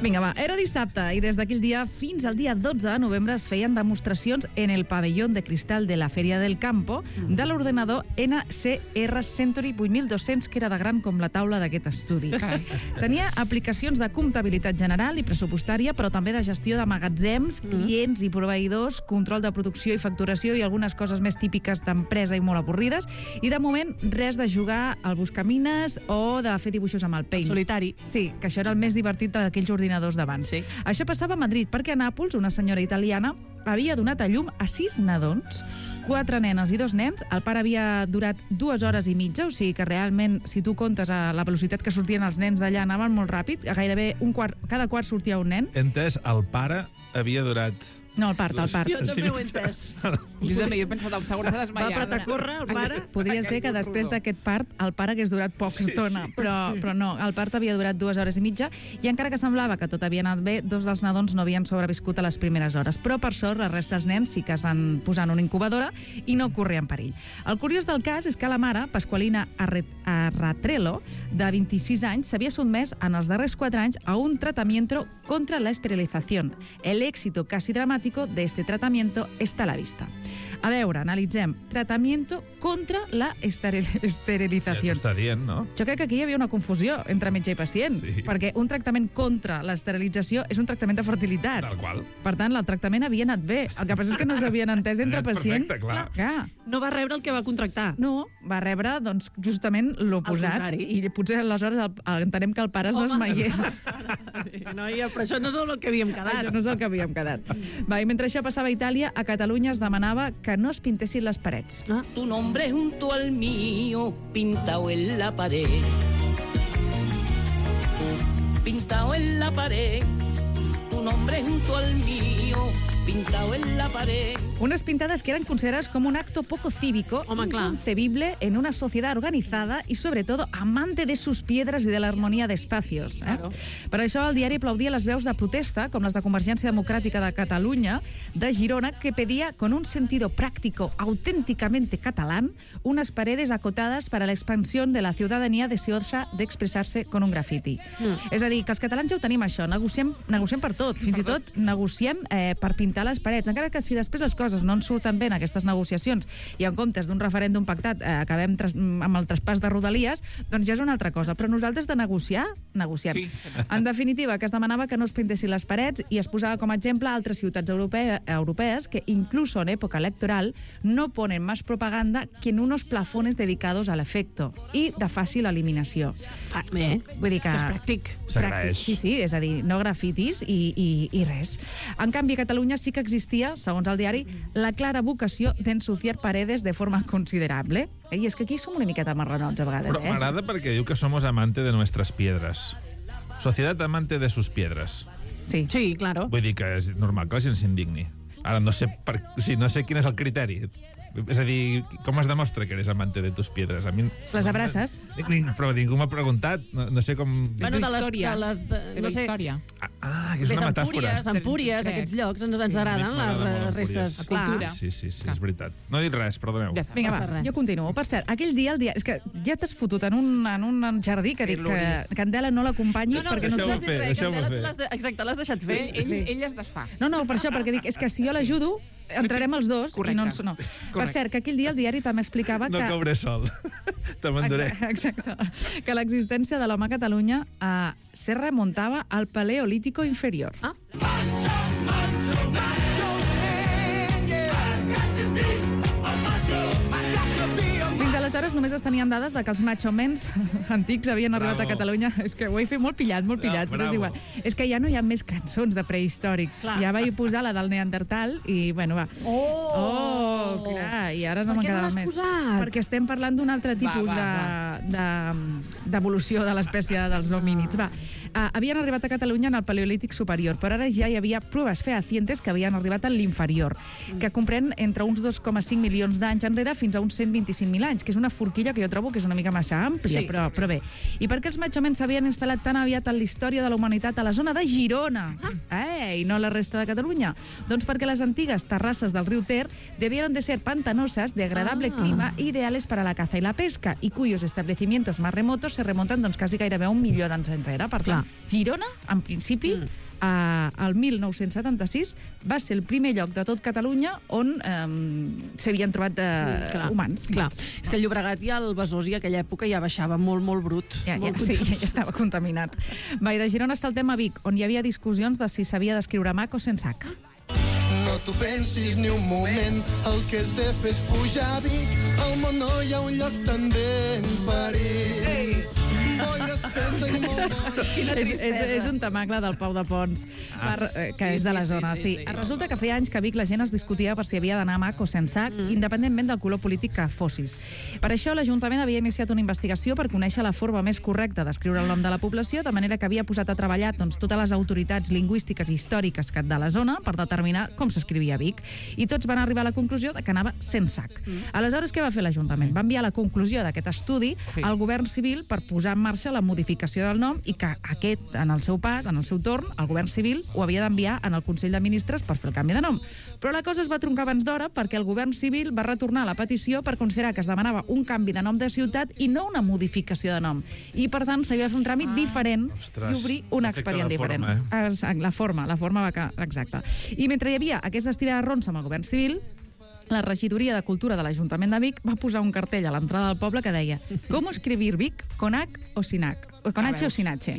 Vinga, va, era dissabte i des d'aquell dia fins al dia 12 de novembre es feien demostracions en el pavellón de cristal de la Feria del Campo de l'ordenador NCR Century 8200, que era de gran com la taula d'aquest estudi. Tenia aplicacions de comptabilitat general i pressupostària, però també de gestió de magatzems, clients i proveïdors, control de producció i facturació i algunes coses més típiques d'empresa i molt avorrides. I de moment, res de jugar al buscamines o de fer dibuixos amb el Paint. Solitari. Sí, que això era el més divertit d'aquells ordinadors d'abans. Sí. Això passava a Madrid, perquè a Nàpols una senyora italiana havia donat a llum a 6 nadons, 4 nenes i 2 nens. El pare havia durat 2 hores i mitja, o sigui que realment, si tu comptes a la velocitat que sortien els nens d'allà, anaven molt ràpid, gairebé cada quart sortia un nen. Entès, el pare havia durat... No, el part. Jo també ho he entès. Jo també he pensat, el segon s'ha desmaiat. Va apretar a córrer, el pare. Podria ser que després d'aquest part el pare hagués durat poca estona, però no, el part havia durat 2 hores i mitja i encara que semblava que tot havia anat bé, 2 dels nadons no havien sobreviscut a les primeres hores. Però per sort, la resta dels nens sí que es van posar en una incubadora i no corrien perill. El curiós del cas és que la mare, Pasqualina Arratrello, de 26 anys, s'havia sotmès en els darrers 4 anys a un tratamiento contra la esterilización. El éxito casi dramático de este tratamiento está a la vista. A veure, analitzem. Tratamiento contra la esterilización. Ja t'ho està dient, no? Jo crec que aquí hi havia una confusió entre metge i pacient, perquè un tractament contra l'esterilització és un tractament de fertilitat. Tal qual. Per tant, el tractament havia anat bé. El que passa és que no s'havien entès entre pacient. Perfecte, clar. No va rebre el que va contractar. No, va rebre, doncs, justament l'oposat. I potser aleshores entenem que el pare es desmaiés. Noia, però això no és el que havíem quedat. Això no és el que havíem quedat. Va, i mentre això passava a Itàlia, a Catalunya es demanava que no es pintessin les parets. Tu nombre junto al mío, pintado en la pared. Pintado en la pared. Tu nombre junto al mío, pintado en la pared. Unas pintades que eran consideradas como un acto poco cívico, inconcebible en una sociedad organizada y, sobre todo, amante de sus piedras y de la armonía de espacios. Claro. Per això el diari aplaudia les veus de protesta, com les de Convergència Democràtica de Catalunya, de Girona, que pedía, con un sentido práctico auténticamente catalán, unas paredes acotadas para la expansión de la ciudadanía deseosa de expresarse con un grafiti. És a dir, que els catalans ja ho tenim, això. Negociem per tot. Fins i tot negociem per pintar les parets. Encara que si després les coses no ens surten bé en aquestes negociacions i en comptes d'un referèndum pactat acabem amb el traspàs de Rodalies, doncs ja és una altra cosa. Però nosaltres de negociar, negociem. Sí. En definitiva, que es demanava que no es pintessin les parets i es posava com a exemple altres ciutats europees que, incluso en època electoral, no ponen más propaganda que en unos plafones dedicados al efecto i de fàcil eliminació. Vull dir que... Això és pràctic. S'agraeix. Sí, és a dir, no grafitis i res. En canvi, a Catalunya sí que existia, segons el diari, la clara vocació d'ensuciar paredes de forma considerable. I és que aquí som una miqueta marranots a vegades. Però m'agrada perquè diu que somos amante de nuestras piedras. Sociedad amante de sus piedras. Sí, claro. Vull dir que és normal que la gent s'indigni. Ara no sé quin és el criteri. És a dir, com es demostra que eres amante de tus piedras? A mi... Les abraces. Però ningú m'ha preguntat, no sé com... Bueno, de història. No sé, història. Que és una metàfora. Empúries, aquests llocs ens agraden, les restes. Cultura. Sí, és veritat. No he dit res, perdoneu. Vinga, va, jo continuo. Per cert, aquell dia, és que ja t'has fotut en un jardí que dic que Candela no l'acompanyis perquè no Deixeu-me fer, deixeu-me fer. Exacte, l'has deixat fer. Ell es desfà. No, per això, perquè dic, és que si jo l'ajudo, entrarem els dos. Correcte. No. Per cert, que aquell dia el diari també explicava que... No cauré sol. Te m'enduré. Exacte. Que l'existència de l'home a Catalunya se remuntava al Paleolítico inferior. Fins aleshores només es tenien dades de que els machomens antics havien arribat a Catalunya. És que ho he fet molt pillat, però és igual. És que ja no hi ha més cançons de prehistòrics. Ja vaig posar la del Neandertal i, bueno, va. Clar, i ara no me'n quedava més. Perquè estem parlant d'un altre tipus d'evolució de l'espècie dels homínids. Havien arribat a Catalunya en el Paleolític superior, però ara ja hi havia proves fehacientes que havien arribat a l'inferior, que comprèn entre uns 2,5 milions d'anys enrere fins a uns 125.000 anys, que és una forquilla que jo trobo que és una mica massa àmplia, però bé. I per què els machomens s'havien instal·lat tan aviat en la història de la humanitat a la zona de Girona? I no a la resta de Catalunya? Doncs perquè les antigues terrasses del riu Ter debieron de ser pantanosas, de agradable clima, ideales para la caza y la pesca, y cuyos establecimientos más remotos se remontan doncs quasi gairebé a 1 milió d'anys enrere. Per tant, Girona, en principi, el 1976 va ser el primer lloc de tot Catalunya on s'havien trobat humans. Clar. És que el Llobregat i el Besòs i aquella època ja baixava molt, molt brut. Ja estava contaminat. Va, i de Girona saltem a Vic, on hi havia discussions de si s'havia d'escriure H o sense H. No t'ho pensis ni un moment, el que has de fer és pujar a Vic. Al món no hi ha un lloc tan ben parit. Boira espessa i molt bona. És un temacle del Pau de Pons, que és de la zona. Sí. Resulta que feia anys que a Vic la gent es discutia per si havia d'anar amb H o sense H, independentment del color polític que fossis. Per això l'Ajuntament havia iniciat una investigació per conèixer la forma més correcta d'escriure el nom de la població, de manera que havia posat a treballar totes les autoritats lingüístiques i històriques de la zona per determinar com s'escrivia Vic. I tots van arribar a la conclusió que anava sense H. Aleshores, què va fer l'Ajuntament? Va enviar la conclusió d'aquest estudi al govern civil per posar en marxa la modificació del nom i que aquest, en el seu pas, en el seu torn, el govern civil ho havia d'enviar en el Consell de Ministres per fer el canvi de nom. Però la cosa es va troncar abans d'hora perquè el govern civil va retornar la petició per considerar que es demanava un canvi de nom de ciutat i no una modificació de nom. I, per tant, s'havia de fer un tràmit diferent i obrir un expedient diferent. La forma va quedar exacta. I mentre hi havia aquesta estirada de ronça amb el govern civil, la regidoria de Cultura de l'Ajuntament de Vic va posar un cartell a l'entrada del poble que deia «Com escribir Vic con H o sin H?» con H o sin H.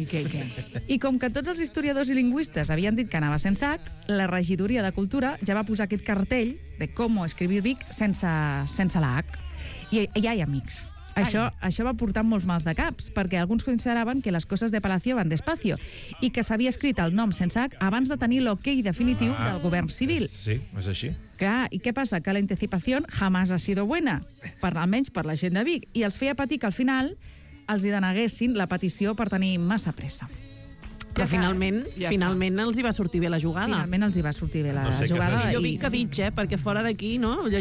I com que tots els historiadors i lingüistes havien dit que anava sense H, la regidoria de Cultura ja va posar aquest cartell de «Cómo escribir Vic» sense la H. I ja hi ha amics. Això va portar molts mals de caps, perquè alguns consideraven que les coses de Palacio van despacio i que s'havia escrit el nom sense H abans de tenir l'ok definitiu del govern civil. Sí, és així. Clar, i què passa? Que la anticipació jamás ha sido buena, almenys per la gent de Vic, i els feia patir que al final els hi deneguessin la petició per tenir massa pressa. Però finalment els hi va sortir bé la jugada. Finalment els hi va sortir bé la jugada. Jo vinc a Vic, perquè fora d'aquí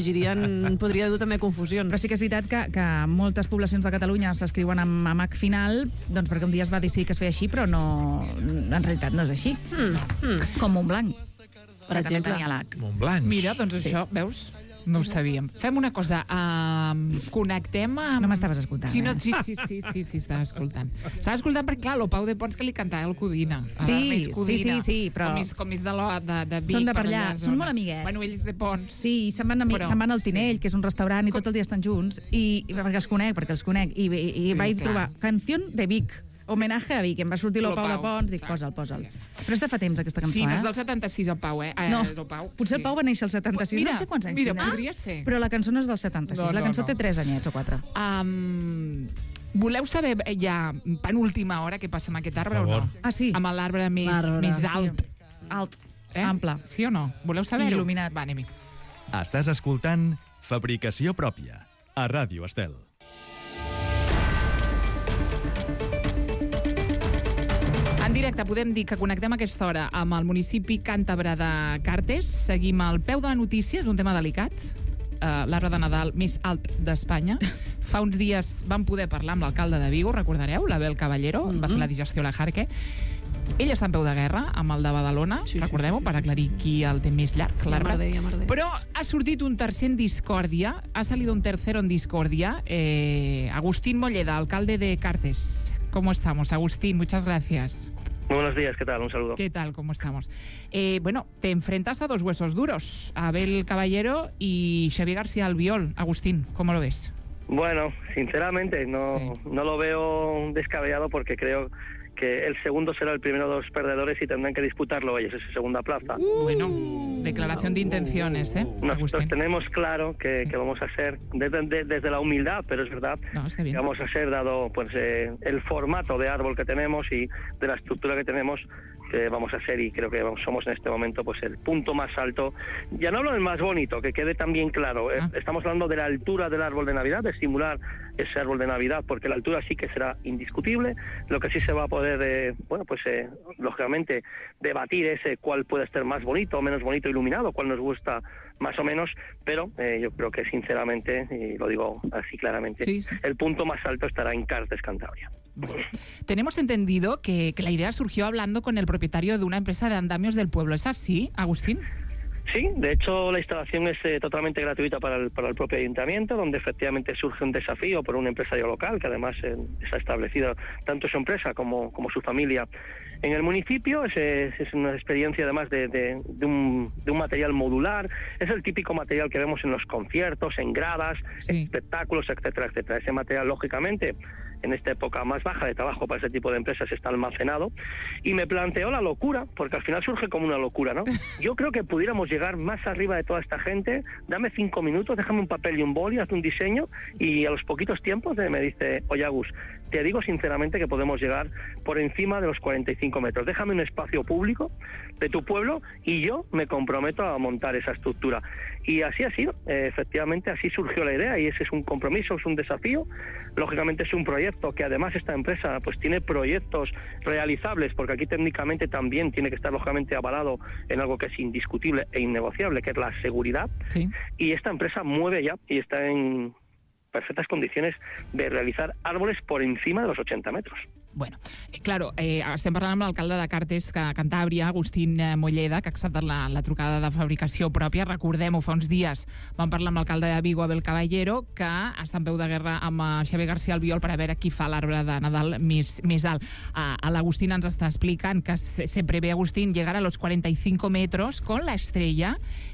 podria dur també confusions. Però sí que és veritat que moltes poblacions de Catalunya s'escriuen amb H final, doncs perquè un dia es va decidir que es feia així, però en realitat no és així. Com Montblanc, per exemple. Montblanc. Mira, doncs això, veus? No ho sabíem. Fem una cosa, connectem amb... No m'estaves escoltant, Sí, estava escoltant. Estava escoltant perquè, clar, el Pau de Pons que li cantava el Codina. Sí, però... Com és de Vic. Són de per allà, són molt amiguets. Bueno, ells de Pons. Sí, se'n van al Tinell, que és un restaurant, i tot el dia estan junts, i perquè els conec, i vaig trobar Canción de Vic, homenatge a Vic, em va sortir el Pau de Pons, dic, posa'l. Però és de fa temps, aquesta cançó, Sí, no és del 76, el Pau, No, potser el Pau va néixer el 76, no sé quants anys tindrà. Podria ser. Però la cançó no és del 76, la cançó té 3 anyets o 4. Voleu saber ja, penúltima hora, què passa amb aquest arbre o no? Ah, sí. Amb l'arbre més alt. Alt, ample. Sí o no? Voleu saber-ho? Il·luminat. Va, anem-hi. Estàs escoltant Fabricació Pròpia, a Ràdio Estel. En directe podem dir que connectem a aquesta hora amb el municipi càntabre de Cartes. Seguim al peu de la notícia, és un tema delicat. L'arbre de Nadal més alt d'Espanya. Fa uns dies vam poder parlar amb l'alcalde de Vigo, recordareu? L'Abel Caballero, va fer la digestió a la Jarque. Ell està en peu de guerra amb el de Badalona, recordem-ho, per aclarir qui el té més llarg, l'arbre. Però ha sortit un tercer en discòrdia, ha salido un tercero en discordia. Agustín Molleda, alcalde de Cartes. ¿Cómo estamos? Agustín, muchas gracias. Muy buenos días, ¿qué tal? Un saludo. ¿Qué tal? ¿Cómo estamos? Bueno, te enfrentas a dos huesos duros, Abel Caballero y Xavier García Albiol. Agustín, ¿cómo lo ves? Bueno, sinceramente no lo veo descabellado porque creo que el segundo será el primero de los perdedores y tendrán que disputarlo ellos, esa segunda plaza. Bueno, declaración de intenciones, Nosotros tenemos claro que vamos a ser, desde la humildad, pero es verdad, que vamos a ser, dado pues el formato de árbol que tenemos y de la estructura que tenemos, que vamos a ser, y creo que somos en este momento pues el punto más alto. Ya no hablo del más bonito, que quede también claro. Estamos hablando de la altura del árbol de Navidad, de simular ese árbol de Navidad, porque la altura sí que será indiscutible. Lo que sí se va a poder, lógicamente, debatir es cuál puede estar más bonito o menos bonito iluminado, cuál nos gusta más o menos, pero yo creo que sinceramente, y lo digo así claramente, el punto más alto estará en Cartes, Cantabria. Bueno, tenemos entendido que la idea surgió hablando con el propietario de una empresa de andamios del pueblo. ¿Es así, Agustín? Sí, de hecho la instalación es totalmente gratuita para el propio ayuntamiento, donde efectivamente surge un desafío por un empresario local que además está establecido tanto su empresa como su familia en el municipio. Es una experiencia además de un material modular. Es el típico material que vemos en los conciertos, en gradas, espectáculos, etcétera, etcétera. Ese material, lógicamente, en esta época más baja de trabajo para ese tipo de empresas está almacenado, y me planteó la locura, porque al final surge como una locura, ¿no? Yo creo que pudiéramos llegar más arriba de toda esta gente. Dame 5 minutos, déjame un papel y un boli, haz un diseño, y a los poquitos tiempos me dice: oye, Agus, te digo sinceramente que podemos llegar por encima de los 45 metros. Déjame un espacio público de tu pueblo y yo me comprometo a montar esa estructura. Y así ha sido, efectivamente así surgió la idea, y ese es un compromiso, es un desafío. Lógicamente es un proyecto que además esta empresa pues tiene proyectos realizables, porque aquí técnicamente también tiene que estar lógicamente avalado en algo que es indiscutible e innegociable, que es la seguridad. Sí. Y esta empresa mueve ya y está en perfectas condiciones de realizar árboles por encima de los 80 metros. Bueno, claro, estem parlant amb l'alcalde de Cartes, Cantàbria, Agustín Molleda, que ha acceptat la trucada de fabricació pròpia. Recordem-ho, fa uns dies vam parlar amb l'alcalde de Vigo, Abel Caballero, que està en peu de guerra amb Xavier García Albiol per a veure qui fa l'arbre de Nadal més alt. L'Agustín ens està explicant que se prevé, Agustín, llegar a los 45 metros con la estrella.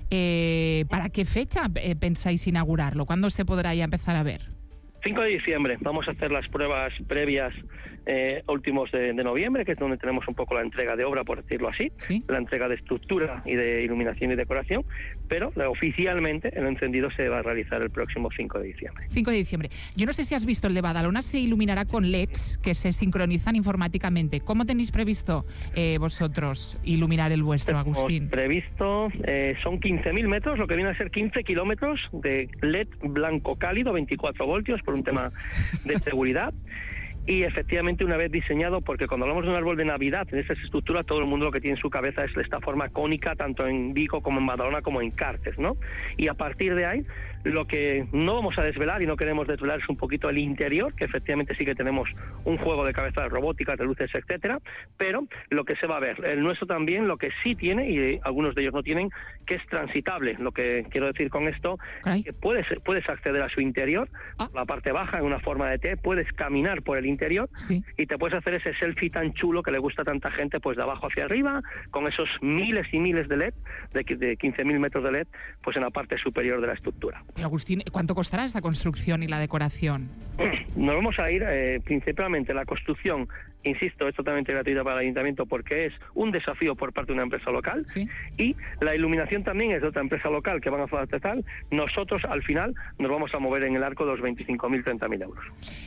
¿Para qué fecha pensáis inaugurarlo? ¿Cuándo se podrá ya empezar a ver? 5 de diciembre vamos a hacer las pruebas previas últimos de noviembre, que es donde tenemos un poco la entrega de obra, por decirlo así, ¿sí? La entrega de estructura y de iluminación y decoración, pero oficialmente el encendido se va a realizar el próximo 5 de diciembre. 5 de diciembre. Yo no sé si has visto, el de Badalona se iluminará con LEDs que se sincronizan informáticamente. ¿Cómo tenéis previsto vosotros iluminar el vuestro, Agustín? Previsto, son 15.000 metros, lo que viene a ser 15 kilómetros de LED blanco cálido, 24 voltios, por un tema de seguridad. Y efectivamente, una vez diseñado, porque cuando hablamos de un árbol de Navidad, en esta estructura, todo el mundo lo que tiene en su cabeza es esta forma cónica, tanto en Vigo como en Badalona como en Cartes, ¿no? Y a partir de ahí, lo que no vamos a desvelar y no queremos desvelar es un poquito el interior, que efectivamente sí que tenemos un juego de cabezas robóticas, de luces, etcétera, pero lo que se va a ver, el nuestro también, lo que sí tiene, y algunos de ellos no tienen, que es transitable. Lo que quiero decir con esto, que puedes acceder a su interior, la parte baja, en una forma de T, puedes caminar por el interior, sí, y te puedes hacer ese selfie tan chulo que le gusta a tanta gente, pues de abajo hacia arriba, con esos miles y miles de LED, de 15.000 metros de LED, pues en la parte superior de la estructura. Pero Agustín, ¿cuánto costará esta construcción y la decoración? Nos vamos a ir principalmente la construcción, insisto, es totalmente gratuita para el ayuntamiento porque es un desafío por parte de una empresa local, ¿sí? Y la iluminación también es de otra empresa local que van a hacer tal. Nosotros al final nos vamos a mover en el arco de los 25.000, 30.000 euros.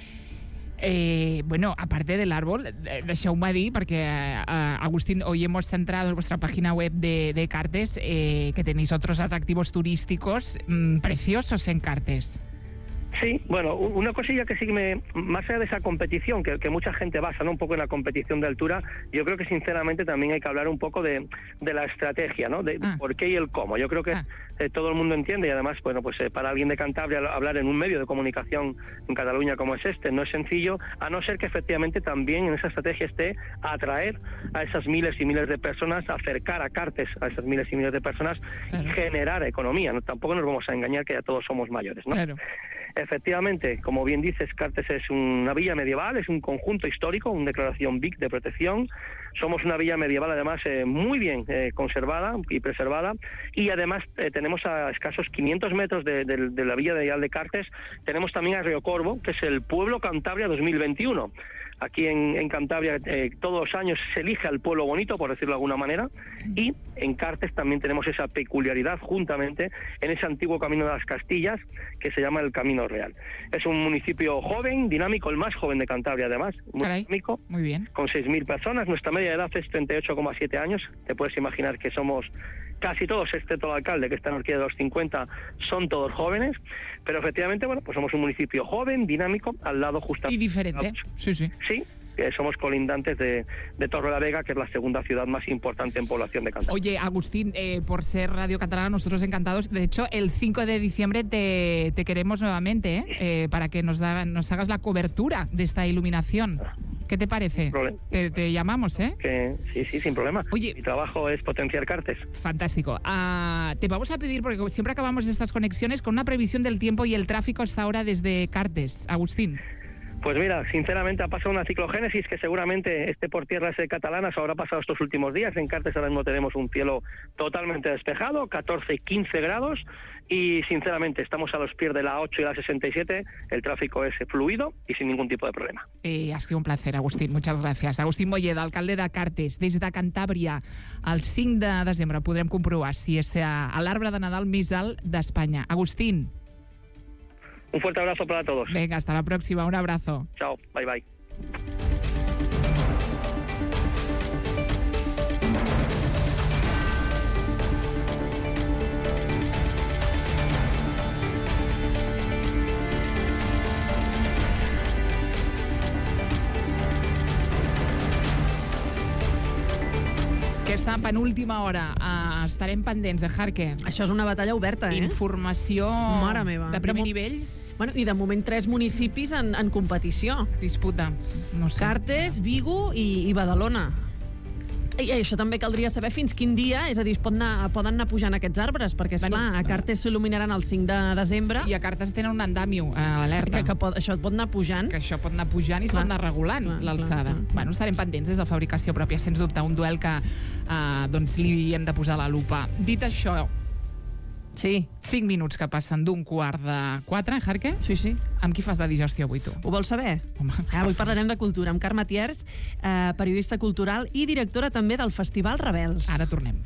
Bueno, aparte del árbol, deixeu-me dir, perquè Agustín, hoy hemos centrado en vuestra página web de Cartes, que tenéis otros atractivos turísticos preciosos en Cartes. Sí, bueno, una cosilla que sí que más allá de esa competición, que mucha gente basa, ¿no?, un poco en la competición de altura, yo creo que sinceramente también hay que hablar un poco de la estrategia, ¿no?, de por qué y el cómo. Yo creo que todo el mundo entiende, y además, bueno, pues para alguien de Cantabria hablar en un medio de comunicación en Cataluña como es este no es sencillo, a no ser que efectivamente también en esa estrategia esté atraer a esas miles y miles de personas, acercar a Cartes a esas miles y miles de personas, y generar economía, ¿no? Tampoco nos vamos a engañar que ya todos somos mayores, ¿no? Claro. Efectivamente, como bien dices, Cartes es una villa medieval, es un conjunto histórico, una declaración BIC de protección. Somos una villa medieval, además, muy bien conservada y preservada, y además tenemos a escasos 500 metros de la villa medieval de Cartes, tenemos también a Río Corvo, que es el Pueblo Cantabria 2021. Aquí en Cantabria todos los años se elige al pueblo bonito, por decirlo de alguna manera, y en Cartes también tenemos esa peculiaridad juntamente en ese antiguo Camino de las Castillas que se llama el Camino Real. Es un municipio joven, dinámico, el más joven de Cantabria además, muy dinámico, muy bien, con 6.000 personas. Nuestra media de edad es 38,7 años, te puedes imaginar que somos casi todos, excepto el alcalde, que está en la horquilla de los 50, son todos jóvenes, pero efectivamente, bueno, pues somos un municipio joven, dinámico, al lado justamente... Y diferente, sí. Sí, somos colindantes de Torrelavega, que es la segunda ciudad más importante en población de Cantabria. Oye, Agustín, por ser Radio Catalana, nosotros encantados. De hecho, el 5 de diciembre te queremos nuevamente, para que nos hagas la cobertura de esta iluminación. ¿Qué te parece? Te llamamos, ¿eh? Sí, sin problema. Oye, mi trabajo es potenciar Cartes. Fantástico. Te vamos a pedir, porque siempre acabamos estas conexiones con una previsión del tiempo y el tráfico hasta ahora desde Cartes. Agustín. Pues mira, sinceramente ha pasado una ciclogénesis que seguramente esté por tierras catalanas, habrá pasado estos últimos días. En Cartes ahora mismo tenemos un cielo totalmente despejado, 14 y 15 grados, y sinceramente estamos a los pies de la 8 y la 67, el tráfico es fluido y sin ningún tipo de problema. Ha sido un placer, Agustín, muchas gràcies. Agustín Molleda, alcalde de Cartes, des de Cantàbria. El 5 de desembre podrem comprovar si és l'arbre de Nadal més alt d'Espanya. Agustín. Un fuerte abrazo para todos. Venga, hasta la próxima. Un abrazo. Chao. Bye, bye. Aquesta penúltima hora estarem pendents de Jarque. Això és una batalla oberta, Informació Mare meva. de primer nivell. Bueno, i de moment 3 municipis en competició. Disputa. No sé. Cartes, Vigo i Badalona. I això també caldria saber fins quin dia, és a dir, poden anar pujant aquests arbres, perquè, esclar, a Cartes s'il·luminaran el 5 de desembre. I a Cartes tenen un andamio alerta. Això pot anar pujant. Que això pot anar pujant i es pot anar regulant l'alçada. Bueno, estarem pendents des de fabricació pròpia, sens dubte, un duel que li hem de posar la lupa. Dit això, sí. 5 minuts que passen d'un 3:45, Jarque? Sí. Amb qui fas la digestió avui, tu? Ho vols saber? Avui parlarem de cultura amb Carme Thiers, periodista cultural i directora també del Festival Rebels. Ara tornem.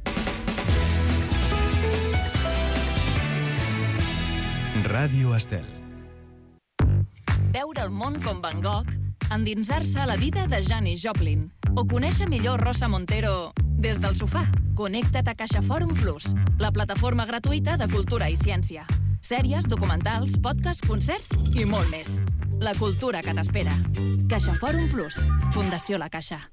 Ràdio Estel. Veure el món com Van Gogh, endinsar-se a la vida de Janis Joplin o conèixer millor Rosa Montero des del sofà. Connecta't a CaixaForum Plus, la plataforma gratuïta de cultura i ciència. Sèries, documentals, podcasts, concerts i molt més. La cultura que t'espera. CaixaForum Plus, Fundació La Caixa.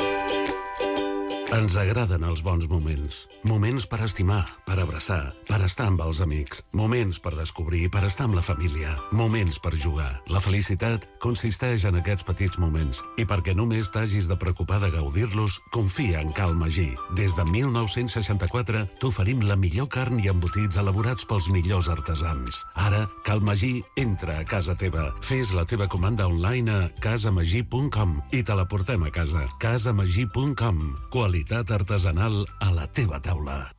Ens agraden els bons moments. Moments per estimar, per abraçar, per estar amb els amics. Moments per descobrir, per estar amb la família. Moments per jugar. La felicitat consisteix en aquests petits moments. I perquè només t'hagis de preocupar de gaudir-los, confia en Cal Magí. Des de 1964 t'oferim la millor carn i embotits elaborats pels millors artesans. Ara, Cal Magí entra a casa teva. Fes la teva comanda online a casamagí.com i te la portem a casa. casamagí.com. Qualitat artesanal a la teva taula.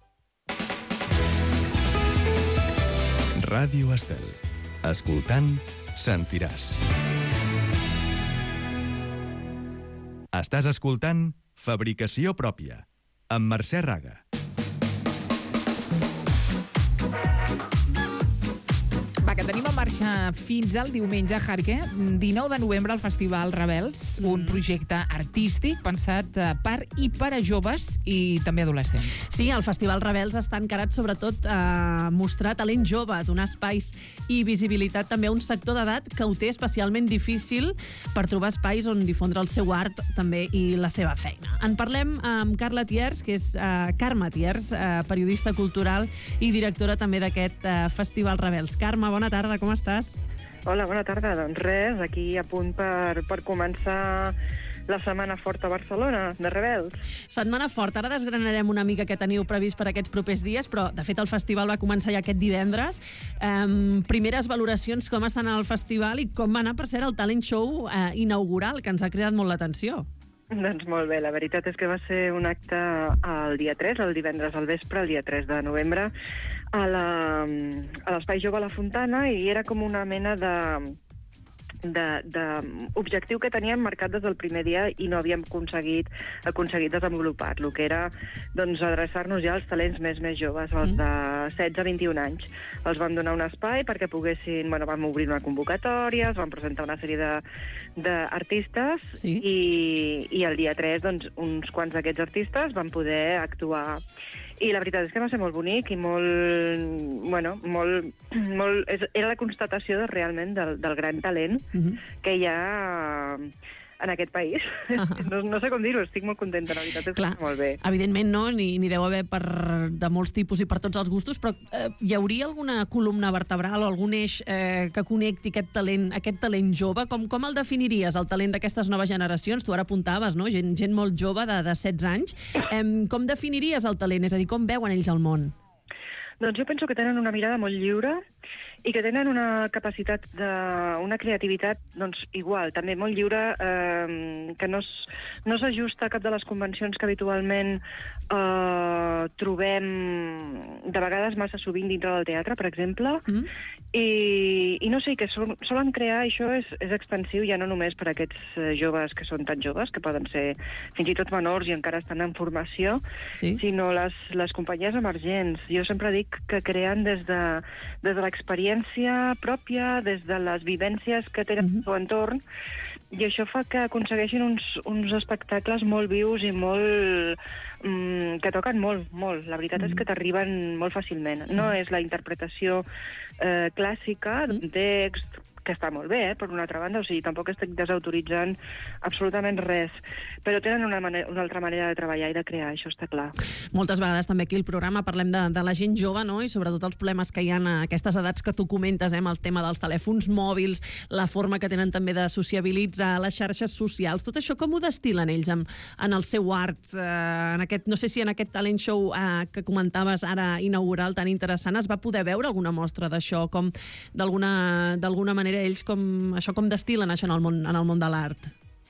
Ràdio Estel. Escoltant, sentiràs. Estàs escoltant Fabricació pròpia, amb Mercè Raga. Va, que tenim en marxa fins al diumenge, Jarque, 19 de novembre, al Festival Rebels, un projecte artístic pensat per i per a joves i també adolescents. Sí, el Festival Rebels està encarat sobretot a mostrar talent jove, a donar espais i visibilitat també a un sector d'edat que ho té especialment difícil per trobar espais on difondre el seu art també i la seva feina. En parlem amb Carla Thiers, que és Carme Thiers, periodista cultural i directora també d'aquest Festival Rebels. Carme, bona tarda, com estàs? Hola, bona tarda. Doncs res, aquí a punt per començar la Setmana Forta a Barcelona, de Rebels. Setmana Forta, ara desgranarem una mica què teniu previst per aquests propers dies, però de fet el festival va començar ja aquest divendres. Primeres valoracions, com estan al festival i com va anar, per cert, el talent show inaugural, que ens ha cridat molt l'atenció. Doncs molt bé, la veritat és que va ser un acte el dia 3, el divendres al vespre, el dia 3 de novembre, a l'Espai Jove a la Fontana, i era com una mena d'objectiu que teníem marcat des del primer dia i no havíem aconseguit desenvolupar-lo, que era doncs, adreçar-nos ja als talents més joves, els de 16 a 21 anys. Els vam donar un espai perquè poguessin... vam obrir una convocatòria, es van presentar una sèrie d'artistes i el dia 3 doncs, uns quants d'aquests artistes van poder actuar. I la veritat és que va ser molt bonic i era la constatació realment del gran talent que hi ha en aquest país. No sé com dir-ho, estic molt contenta, la veritat és que està molt bé. Evidentment no, n'hi deu haver de molts tipus i per tots els gustos, però hi hauria alguna columna vertebral o algun eix que connecti aquest talent jove? Com el definiries, el talent d'aquestes noves generacions? Tu ara apuntaves, no? Gent molt jove de 16 anys. Com definiries el talent? És a dir, com veuen ells el món? Doncs jo penso que tenen una mirada molt lliure i que tenen una capacitat, una creativitat, doncs, igual, també molt lliure, que no s'ajusta a cap de les convencions que habitualment trobem de vegades massa sovint dintre del teatre, per exemple, i no sé, que solen crear, això és extensiu ja no només per a aquests joves que són tan joves, que poden ser fins i tot menors i encara estan en formació, sinó les companyies emergents. Jo sempre dic que creen des de l'experiència pròpia, des de les vivències que tenen al seu entorn, i això fa que aconsegueixin uns espectacles molt vius i molt que toquen molt, molt. La veritat és que t'arriben molt fàcilment. No és la interpretació clàssica d'un text, que està molt bé, per una altra banda, o sigui, tampoc estic desautoritzant absolutament res, però tenen una altra manera de treballar i de crear, això està clar. Moltes vegades també aquí al programa parlem de la gent jove, no?, i sobretot els problemes que hi ha a aquestes edats que tu comentes, amb el tema dels telèfons mòbils, la forma que tenen també de sociabilitzar, les xarxes socials, tot això com ho destil·len ells en el seu art, en aquest, no sé si en aquest talent show que comentaves ara inaugural tan interessant, es va poder veure alguna mostra d'això, com d'alguna manera ells com destil·len això en el món de l'art?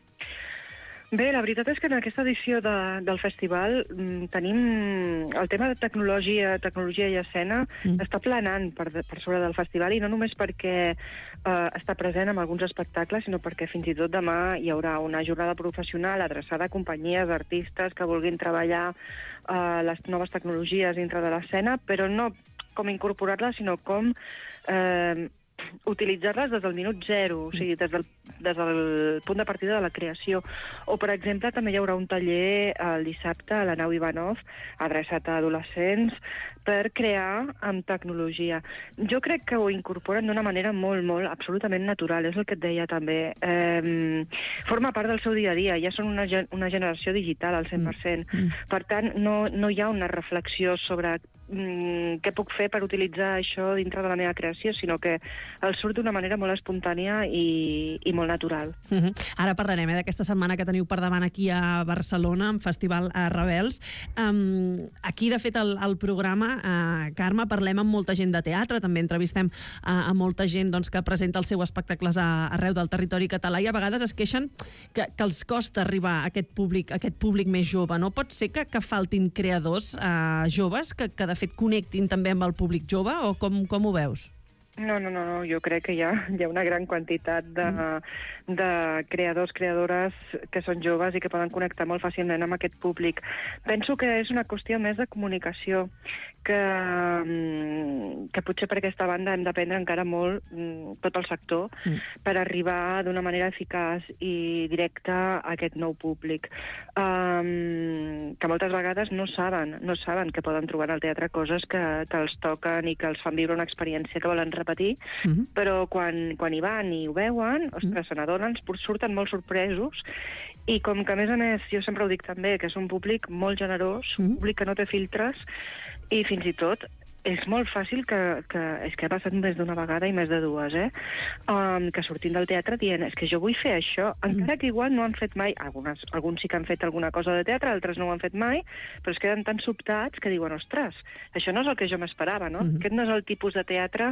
Bé, la veritat és que en aquesta edició del festival tenim el tema de tecnologia i escena està planant per sobre del festival, i no només perquè està present en alguns espectacles, sinó perquè fins i tot demà hi haurà una jornada professional adreçada a companyies, artistes que vulguin treballar les noves tecnologies dintre de l'escena, però no com incorporar-les, sinó com utilitzar-les des del minut zero, o sigui, des del punt de partida de la creació. O, per exemple, també hi haurà un taller el dissabte a la Nau Ivanov, adreçat a adolescents, per crear amb tecnologia. Jo crec que ho incorporen d'una manera molt, molt, absolutament natural, és el que et deia també. Forma part del seu dia a dia, ja són una generació digital al 100%. Per tant, no hi ha una reflexió sobre què puc fer per utilitzar això dintre de la meva creació, sinó que el surt d'una manera molt espontània i molt natural. Ara parlarem d'aquesta setmana que teniu per davant aquí a Barcelona, en Festival Rebels. Aquí, de fet, al programa, Carme, parlem amb molta gent de teatre, també entrevistem a molta gent que presenta els seus espectacles arreu del territori català, i a vegades es queixen que els costa arribar a aquest públic més jove. No pot ser que faltin creadors joves que de fet connectin també amb el públic jove, o com ho veus? No, jo crec que hi ha una gran quantitat de creadors, creadores que són joves i que poden connectar molt fàcilment amb aquest públic. Penso que és una qüestió més de comunicació, que potser per aquesta banda hem d'aprendre encara molt tot el sector per arribar d'una manera eficaç i directa a aquest nou públic, que moltes vegades no saben que poden trobar al teatre coses que els toquen i que els fan viure una experiència que volen repetir, però quan hi van i ho veuen, ostres, se n'adonen, surten molt sorpresos, i com que, a més, jo sempre ho dic també, que és un públic molt generós, un públic que no té filtres, i fins i tot és molt fàcil és que ha passat més d'una vegada i més de dues, que sortint del teatre dient, és que jo vull fer això, encara que igual no han fet mai, alguns sí que han fet alguna cosa de teatre, altres no ho han fet mai, però es queden tan sobtats que diuen, ostres, això no és el que jo m'esperava, no? Aquest no és el tipus de teatre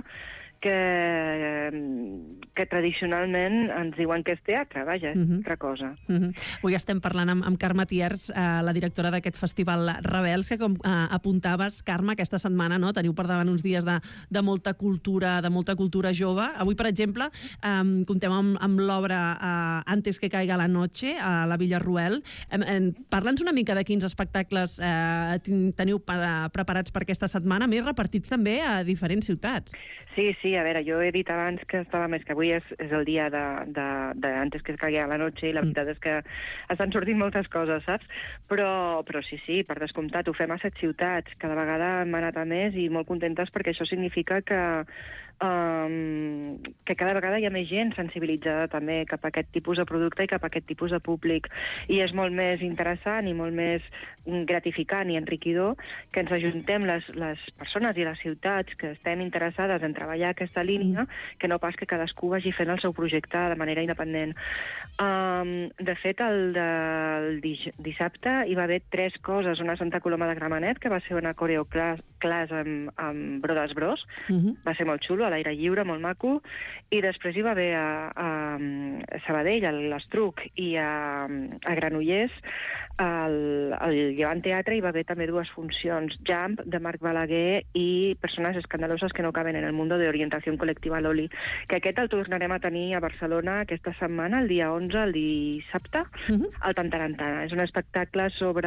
que tradicionalment ens diuen que és teatre, vaja, és altra cosa. Avui estem parlant amb Carme Thiers, la directora d'aquest Festival Rebels, que com apuntaves, Carme, aquesta setmana teniu per davant uns dies de molta cultura jove. Avui, per exemple, comptem amb l'obra Antes que caiga la noche, a la Villarroel. Parla'ns una mica de quins espectacles teniu preparats per aquesta setmana, més repartits també a diferents ciutats. Sí, a veure, jo he dit abans que avui és el dia de Antes que caiga la noche, i la veritat és que estan sortint moltes coses, saps? Però sí, per descomptat, ho fem a 7 ciutats, cada vegada hem anat a més i molt contentes perquè això significa que que cada vegada hi ha més gent sensibilitzada també cap a aquest tipus de producte i cap a aquest tipus de públic. I és molt més interessant i molt més gratificant i enriquidor que ens ajuntem les persones i les ciutats que estem interessades en treballar aquesta línia, que no pas que cadascú vagi fent el seu projecte de manera independent. De fet, el dissabte hi va haver 3 coses. Una a Santa Coloma de Gramenet, que va ser una coreoclass amb Brothers Bros. Va ser molt xulo, a l'aire lliure, molt maco. I després hi va haver a Sabadell, a l'Estruc, i a Granollers, al Llevant Teatre, hi va haver també 2 funcions, Jump, de Marc Balaguer, i Persones escandaloses que no caben en el mundo, de Orientación Colectiva Loli, que aquest el tornarem a tenir a Barcelona aquesta setmana, el dia 11, el dissabte, al Tantarantana. És un espectacle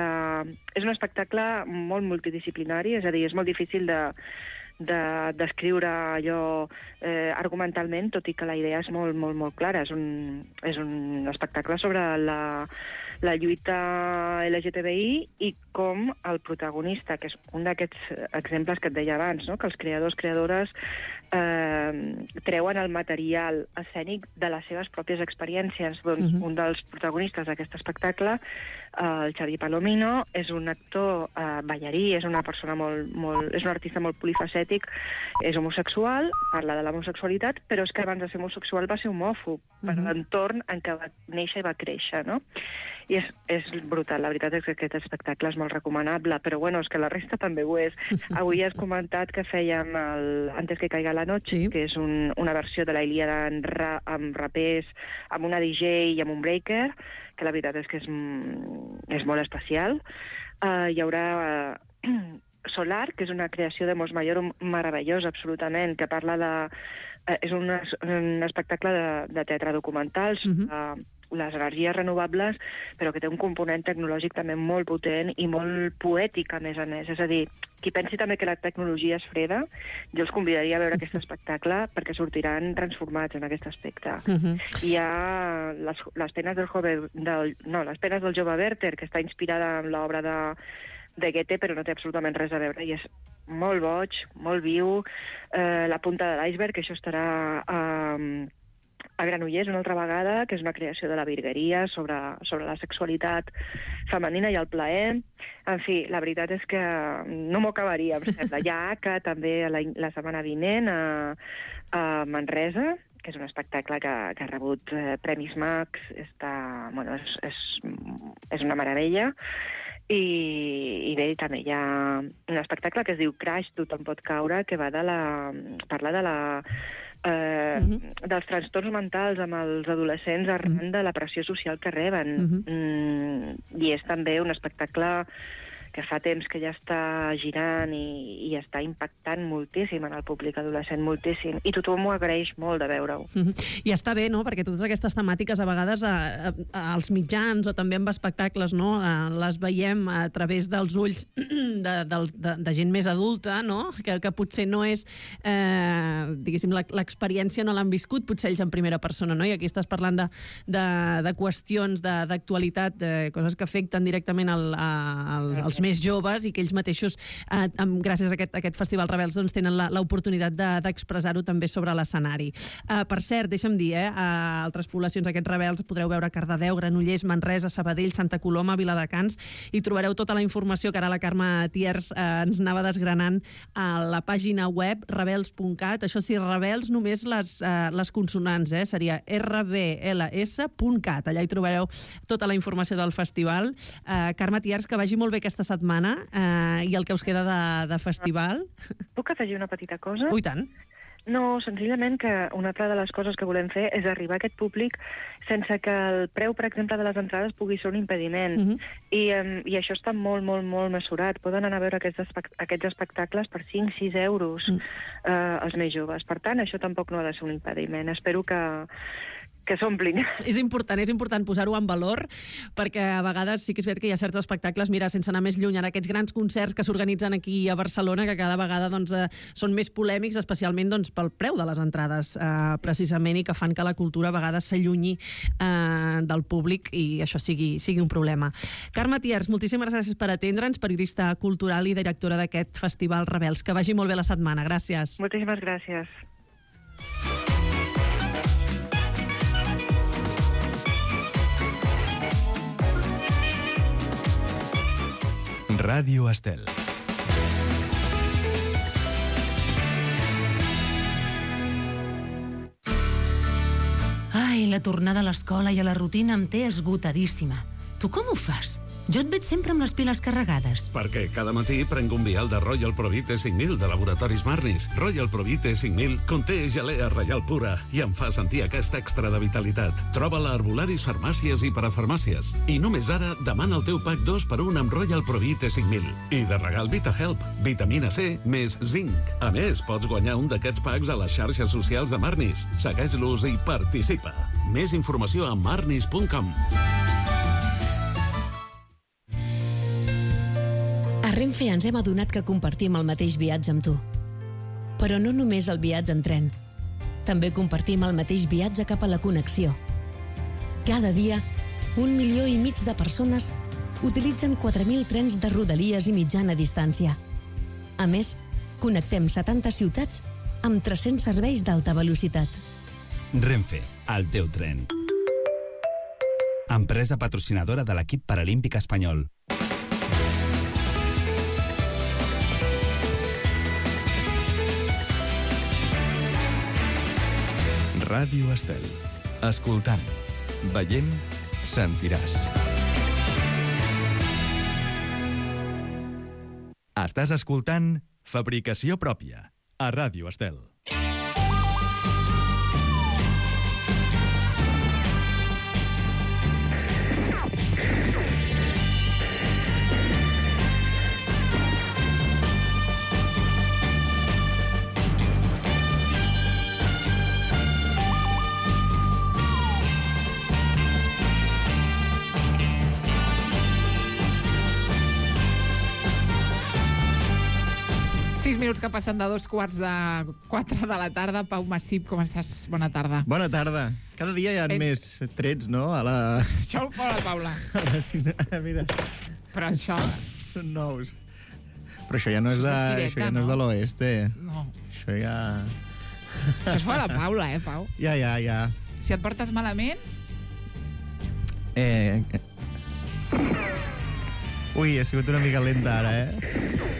molt multidisciplinari, és a dir, és molt difícil d'escriure allò argumentalment, tot i que la idea és molt, molt, molt clara. És un espectacle sobre la lluita LGTBI i com el protagonista, que és un d'aquests exemples que et deia abans, no? Que els creadors-creadores treuen el material escènic de les seves pròpies experiències. Doncs un dels protagonistes d'aquest espectacle, el Xavi Palomino, és un actor ballarí, és una persona és un artista molt polifacètic, és homosexual, parla de l'homosexualitat, però és que abans de ser homosexual va ser homòfob per l'entorn en què va néixer i va créixer, no? I és brutal, la veritat és que aquest espectacle és molt recomanable, però bueno, és que la resta també ho és. Avui has comentat que fèiem Antes que caiga la noche, que és una versió de la Ilíada amb rapers, amb una DJ i amb un breaker, que la veritat és que és molt especial. Hi haurà Solar, que és una creació de Mos Mayor meravellosa, absolutament, que parla de... És un espectacle de teatre documental, les energies renovables, però que té un component tecnològic també molt potent i molt poètic, a més a més. És a dir, qui pensi també que la tecnologia és freda, jo els convidaria a veure aquest espectacle perquè sortiran transformats en aquest aspecte. Hi ha les penes del jove Werther, que està inspirada en l'obra de Goethe, però no té absolutament res a veure, i és molt boig, molt viu. La punta de l'iceberg, que això estarà a Granollers una altra vegada, que és una creació de la virgueria sobre la sexualitat femenina i el plaer. En fi, la veritat és que no m'ho acabaria, em sembla. Hi ha ACA també la setmana vinent a Manresa, que és un espectacle que ha rebut Premis Max. És una meravella. I bé, també hi ha un espectacle que es diu Crash, tothom pot caure, que parla dels trastorns mentals amb els adolescents arran de la pressió social que reben. I és també un espectacle que fa temps que ja està girant i està impactant moltíssim en el públic adolescent, moltíssim. I tothom ho agraeix molt de veure-ho. I està bé, no?, perquè totes aquestes temàtiques a vegades als mitjans o també amb espectacles, no?, les veiem a través dels ulls de gent més adulta, no?, que potser no és, diguéssim, l'experiència no l'han viscut, potser ells en primera persona, no?, i aquí estàs parlant de qüestions d'actualitat, de coses que afecten directament als més joves i que ells mateixos, gràcies a aquest Festival Rebels, doncs tenen l'oportunitat d'expressar-ho també sobre l'escenari. Per cert, deixa'm dir, altres poblacions d'aquests Rebels podreu veure Cardedeu, Granollers, Manresa, Sabadell, Santa Coloma, Viladecans, i trobareu tota la informació que ara la Carme Thiers ens anava desgranant a la pàgina web rebels.cat. Això sí, Rebels només les consonants, seria rbls.cat. Allà hi trobareu tota la informació del festival. Carme Thiers, que vagi molt bé aquesta setmana i el que us queda de festival. Puc afegir una petita cosa? Ui, tant. No, senzillament que una altra de les coses que volem fer és arribar a aquest públic sense que el preu, per exemple, de les entrades pugui ser un impediment. I això està molt, molt, molt mesurat. Poden anar a veure aquests espectacles per 5-6 euros els més joves. Per tant, això tampoc no ha de ser un impediment. Espero que s'omplin. És important posar-ho en valor, perquè a vegades sí que és veritat que hi ha certs espectacles, mira, sense anar més lluny, en aquests grans concerts que s'organitzen aquí a Barcelona, que cada vegada són més polèmics, especialment pel preu de les entrades, precisament, i que fan que la cultura a vegades s'allunyi del públic i això sigui un problema. Carme Thiers, moltíssimes gràcies per atendre'ns, periodista cultural i directora d'aquest Festival Rebels. Que vagi molt bé la setmana. Gràcies. Moltíssimes gràcies. Ràdio Estel. Ai, la tornada a l'escola i a la rutina em té esgotadíssima. Tu com ho fas? Jo et veig sempre amb les piles carregades. Perquè cada matí prenc un vial de Royal Provite 5000 de Laboratoris Marnis. Royal Provite 5000 conté gelea reial pura i em fa sentir aquest extra de vitalitat. Troba-la a herbolaris, farmàcies i parafarmàcies. I només ara demana el teu pack 2x1 amb Royal Provite 5000. I de regal VitaHelp, vitamina C més zinc. A més, pots guanyar un d'aquests packs a les xarxes socials de Marnis. Segueix-los i participa. Més informació a marnis.com. A Renfe ens hem adonat que compartim el mateix viatge amb tu. Però no només el viatge en tren. També compartim el mateix viatge cap a la connexió. Cada dia, 1,5 milió de persones utilitzen 4.000 trens de rodalies i mitjana distància. A més, connectem 70 ciutats amb 300 serveis d'alta velocitat. Renfe, el teu tren. Empresa patrocinadora de l'equip paralímpic espanyol. Ràdio Estel. Escoltant, veient, sentiràs. Estàs escoltant Fabricació Pròpia, a Ràdio Estel. Minuts que passen de 3:45 de la tarda. Pau Massip, com estàs? Bona tarda. Bona tarda. Cada dia hi ha més trets, no? Això ho fa la Paula. Mira. Però això... Són nous. Però això ja no és de l'oest, eh? No. Això ja... Això es fa la Paula, Pau? Ja. Si et portes malament... Ui, ha sigut una mica lenta ara, eh?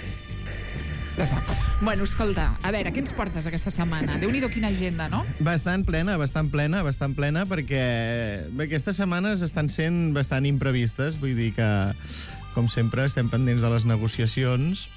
Bueno, escolta, a veure, què ens portes aquesta setmana? Déu-n'hi-do quina agenda, no? Bastant plena, perquè aquestes setmanes estan sent bastant imprevistes, vull dir que, com sempre, estem pendents de les negociacions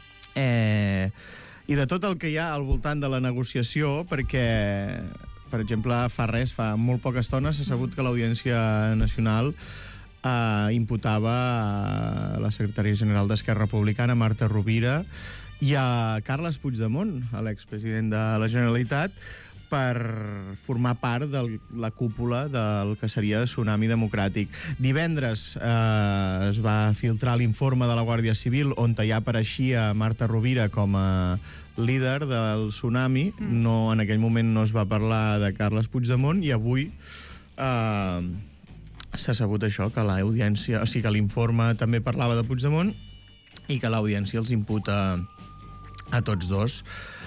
i de tot el que hi ha al voltant de la negociació, perquè, per exemple, fa molt poca estona s'ha sabut que l'Audiència Nacional imputava a la secretària general d'Esquerra Republicana, Marta Rovira, i a Carles Puigdemont, l'expresident de la Generalitat, per formar part de la cúpula del que seria Tsunami Democràtic. Divendres es va filtrar l'informe de la Guàrdia Civil on ja apareixia Marta Rovira com a líder del Tsunami. No, en aquell moment no es va parlar de Carles Puigdemont i avui s'ha sabut això, que l'audiència, o sigui que l'informe també parlava de Puigdemont i que l'audiència els imputa a tots dos.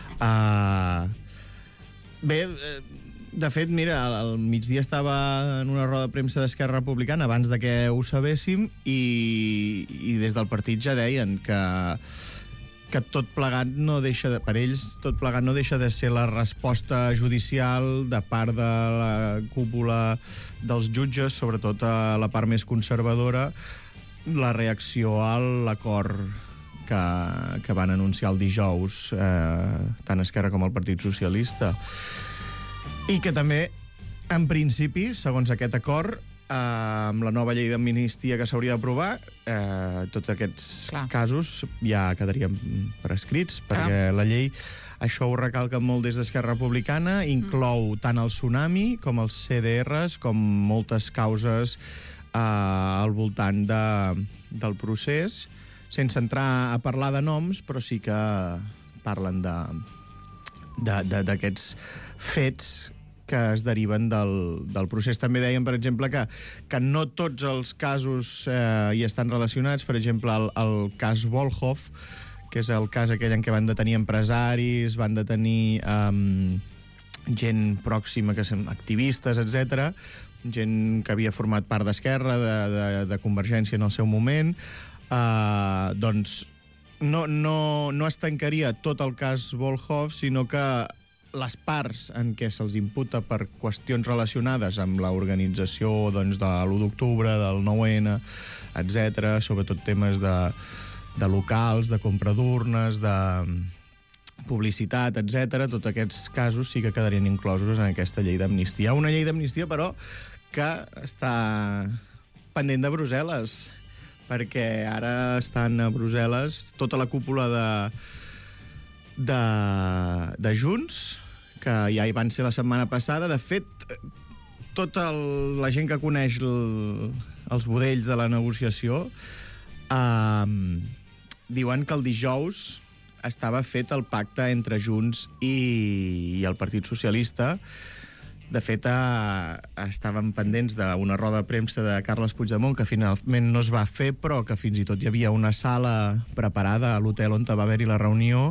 Bé, de fet, mira, al migdia estava en una roda de premsa d'Esquerra Republicana abans de que ho sabéssim i des del partit ja deien que tot plegat no deixa de, per ells, tot plegat no deixa de ser la resposta judicial de part de la cúpula dels jutges, sobretot a la part més conservadora, la reacció a l'acord que van anunciar el dijous tant Esquerra com el Partit Socialista. I que també, en principi, segons aquest acord, amb la nova llei d'amnistia que s'hauria d'aprovar, tots aquests casos ja quedarien prescrits, perquè la llei, això ho recalca molt des d'Esquerra Republicana, inclou tant el Tsunami com els CDRs, com moltes causes al voltant del procés, sense entrar a parlar de noms, però sí que parlen d'aquests fets que es deriven del procés. També deien, per exemple, que no tots els casos hi estan relacionats. Per exemple, el cas Volhov, que és el cas aquell en què van detenir empresaris, van detenir gent pròxima, que són activistes, etc., gent que havia format part d'Esquerra, de Convergència en el seu moment. doncs no es tancaria tot el cas Volhov, sinó que les parts en què se'ls imputa per qüestions relacionades amb l'organització doncs, de l'1 d'octubre, del 9-N, etc., sobretot temes de locals, de compra d'urnes, de publicitat, etc., tots aquests casos sí que quedarien inclosos en aquesta llei d'amnistia. Una llei d'amnistia, però, que està pendent de Brussel·les, perquè ara estan a Brussel·les tota la cúpula de Junts, que ja hi van ser la setmana passada. De fet, tota la gent que coneix els budells de la negociació diuen que el dijous estava fet el pacte entre Junts i el Partit Socialista. De fet, estaven pendents d'una roda de premsa de Carles Puigdemont, que finalment no es va fer, però que fins i tot hi havia una sala preparada a l'hotel on va haver-hi la reunió.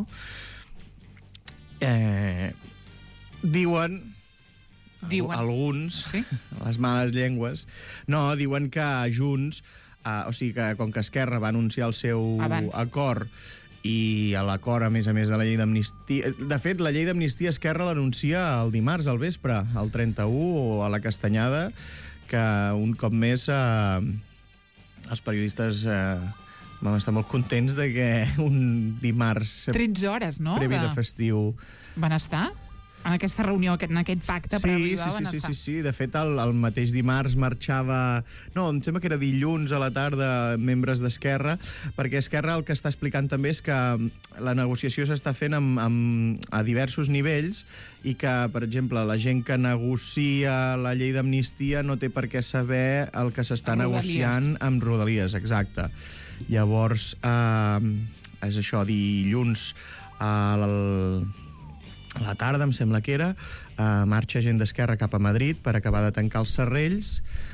Diuen alguns, sí? Les males llengües, diuen que Junts, o sigui que com que Esquerra va anunciar el seu acord i a l'acord, a més de la llei d'amnistia... De fet, la llei d'amnistia Esquerra l'anuncia el dimarts al vespre, el 31, o a la Castanyada, que un cop més els periodistes vam estar molt contents de que un dimarts... 13 hores, no? Previ de festiu. Van estar? En aquesta reunió, en aquest pacte per arribar, van estar. Sí. De fet, el mateix dimarts marxava... No, em sembla que era dilluns a la tarda, membres d'Esquerra, perquè Esquerra el que està explicant també és que la negociació s'està fent a diversos nivells i que, per exemple, la gent que negocia la llei d'amnistia no té per què saber el que s'està negociant amb Rodalies, exacte. Llavors, és això, dilluns a la tarda, em sembla que era, marxa gent d'Esquerra cap a Madrid per acabar de tancar els serrells.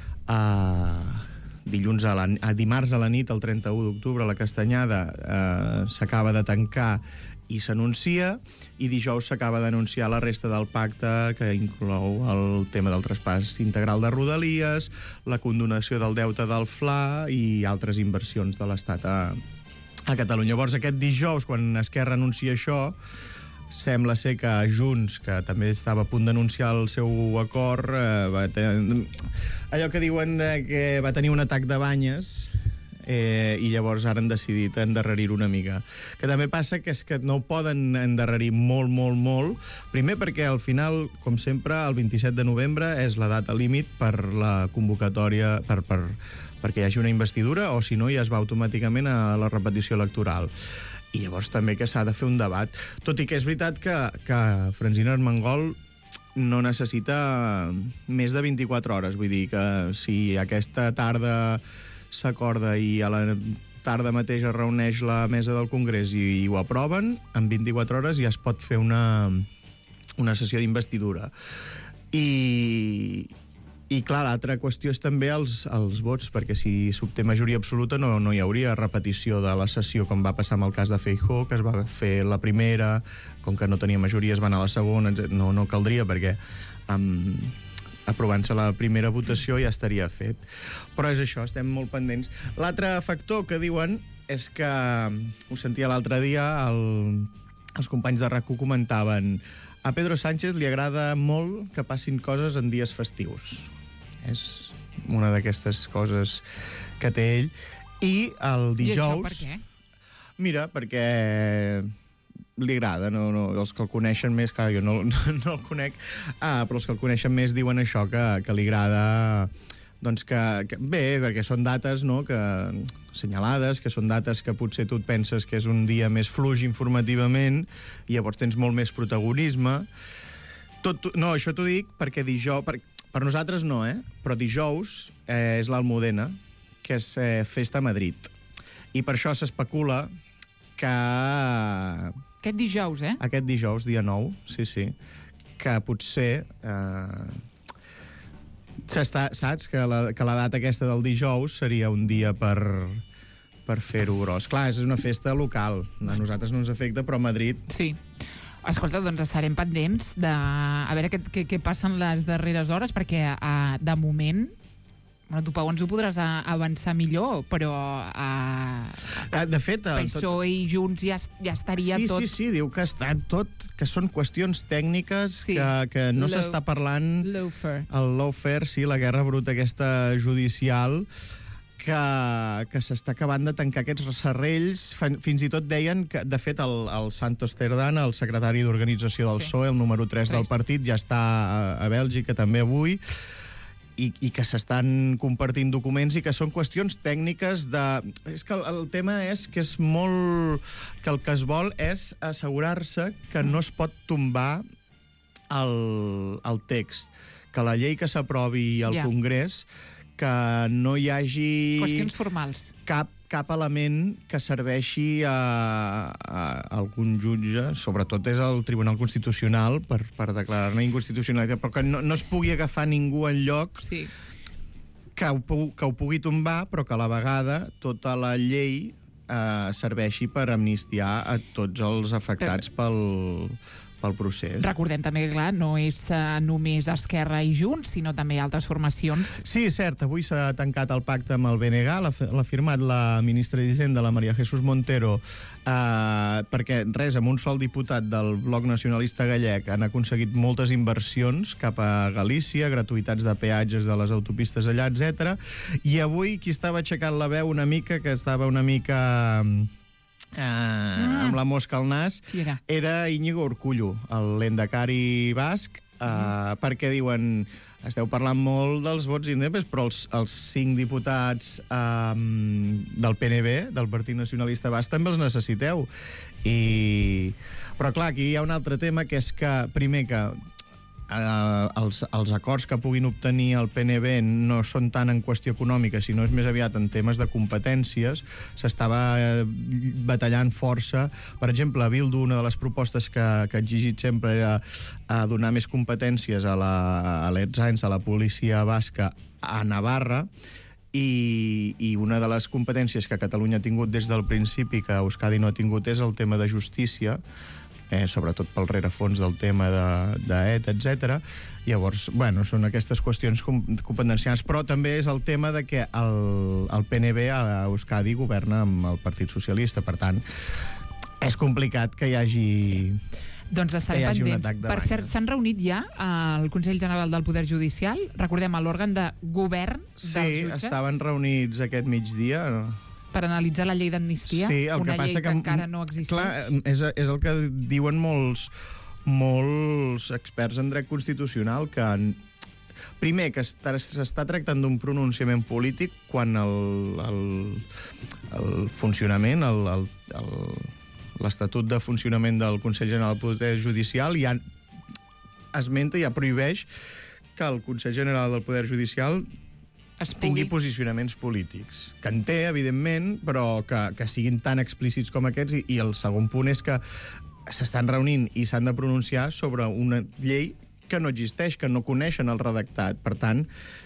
Dimarts a la nit, el 31 d'octubre, a la Castanyada, s'acaba de tancar i s'anuncia, i dijous s'acaba d'anunciar la resta del pacte, que inclou el tema del traspàs integral de Rodalies, la condonació del deute del Fla i altres inversions de l'Estat a Catalunya. Llavors, aquest dijous, quan Esquerra anuncia això, sembla ser que Junts, que també estava a punt d'anunciar el seu acord, allò que diuen que va tenir un atac de banyes, i llavors ara han decidit endarrerir-ho una mica. Que també passa que és que no poden endarrerir molt. Primer perquè al final, com sempre, el 27 de novembre és la data límit per la convocatòria, perquè hi hagi una investidura, o si no ja es va automàticament a la repetició electoral. I llavors també que s'ha de fer un debat. Tot i que és veritat que Francina Armengol no necessita més de 24 hores. Vull dir que si aquesta tarda s'acorda i a la tarda mateix es reuneix la mesa del Congrés i ho aproven, en 24 hores ja es pot fer una sessió d'investidura. I clar, l'altra qüestió és també els vots, perquè si s'obté majoria absoluta no hi hauria repetició de la sessió, com va passar amb el cas de Feijóo, que es va fer la primera, com que no tenia majoria es va anar a la segona, no caldria, perquè aprovant-se la primera votació ja estaria fet. Però és això, estem molt pendents. L'altre factor que diuen és que, ho sentia l'altre dia, els companys de RAC1 comentaven: a Pedro Sánchez li agrada molt que passin coses en dies festius. És una d'aquestes coses que té ell. I el dijous... I això per què? Mira, perquè li agrada. Els que el coneixen més, clar, jo no el conec, però els que el coneixen més diuen això, que li agrada... Doncs que bé, perquè són dates, no?, que assenyalades, que són dates que potser tu et penses que és un dia més fluix informativament i llavors tens molt més protagonisme. No, això t'ho dic perquè dijous... Per nosaltres no, però dijous és l'Almudena, que és festa a Madrid. I per això s'especula que... Aquest dijous, Aquest dijous, dia 9, sí. Que potser... saps que la data aquesta del dijous seria un dia per fer-ho gros. Clar, és una festa local. A nosaltres no ens afecta, però a Madrid... Sí. Escolta, doncs estarem pendents de... A veure què passen les darreres hores, perquè de moment Bueno, tu, Pau, ens ho podràs avançar millor, però de fet, PSOE i Junts ja estaria tot... Sí, diu que està tot, que són qüestions tècniques, que no s'està parlant... Lawfare. El lawfare, sí, la guerra bruta aquesta judicial, que s'està acabant de tancar aquests serrells. Fins i tot deien que, de fet, el Santos Cerdán, el secretari d'organització del PSOE, el número 3 del partit, ja està a Bèlgica també avui, i que s'estan compartint documents i que són qüestions tècniques de... És que el tema és que és molt... que el que es vol és assegurar-se que no es pot tombar el text, que la llei que s'aprovi al Congrés, que no hi hagi... Qüestions formals. Cap element que serveixi a algun jutge, sobretot és el Tribunal Constitucional, per declarar-ne inconstitucionalitat, però que no es pugui agafar ningú en lloc que ho pugui tombar, però que a la vegada tota la llei serveixi per amnistiar a tots els afectats pel procés. Recordem també que, clar, no és només Esquerra i Junts, sinó també altres formacions. Sí, cert. Avui s'ha tancat el pacte amb el BNG, l'ha firmat la ministra d'Hisenda, la Maria Jesús Montero, perquè, amb un sol diputat del Bloc Nacionalista Gallec han aconseguit moltes inversions cap a Galícia, gratuïtats de peatges de les autopistes allà, etc. I avui qui estava aixecant la veu una mica, que estava una mica... amb la mosca al nas, era Íñigo Urkullu, l'endacari basc, perquè diuen, esteu parlant molt dels vots independents, però els 5 diputats del PNB, del Partit Nacionalista Basc, també els necessiteu. Però clar, aquí hi ha un altre tema, que és que, primer, que els acords que puguin obtenir el PNB no són tant en qüestió econòmica, sinó és més aviat en temes de competències. S'estava batallant força. Per exemple, a Bildu, una de les propostes que ha exigit sempre era donar més competències a l'Ertzaintza, a la policia basca, a Navarra, i una de les competències que Catalunya ha tingut des del principi, que Euskadi no ha tingut, és el tema de justícia, sobretot pel rerefons del tema d'ET, etc. Llavors, són aquestes qüestions competencials, però també és el tema de que el PNB a Euskadi governa amb el Partit Socialista, per tant, és complicat que hi hagi... Doncs estarem pendents. Per cert, s'han reunit ja al Consell General del Poder Judicial, recordem, l'òrgan de govern dels jutges. Sí, estaven reunits aquest migdia, per analitzar la llei d'amnistia, una llei que encara no existeix. Clar, és el que diuen molts experts en dret constitucional, que primer, que s'està tractant d'un pronunciament polític quan el funcionament, l'Estatut de Funcionament del Consell General del Poder Judicial ja esmenta, ja prohibeix que el Consell General del Poder Judicial tingui posicionaments polítics. Que en té, evidentment, però que siguin tan explícits com aquests. I el segon punt és que s'estan reunint i s'han de pronunciar sobre una llei que no existeix, que no coneixen el redactat. Per tant,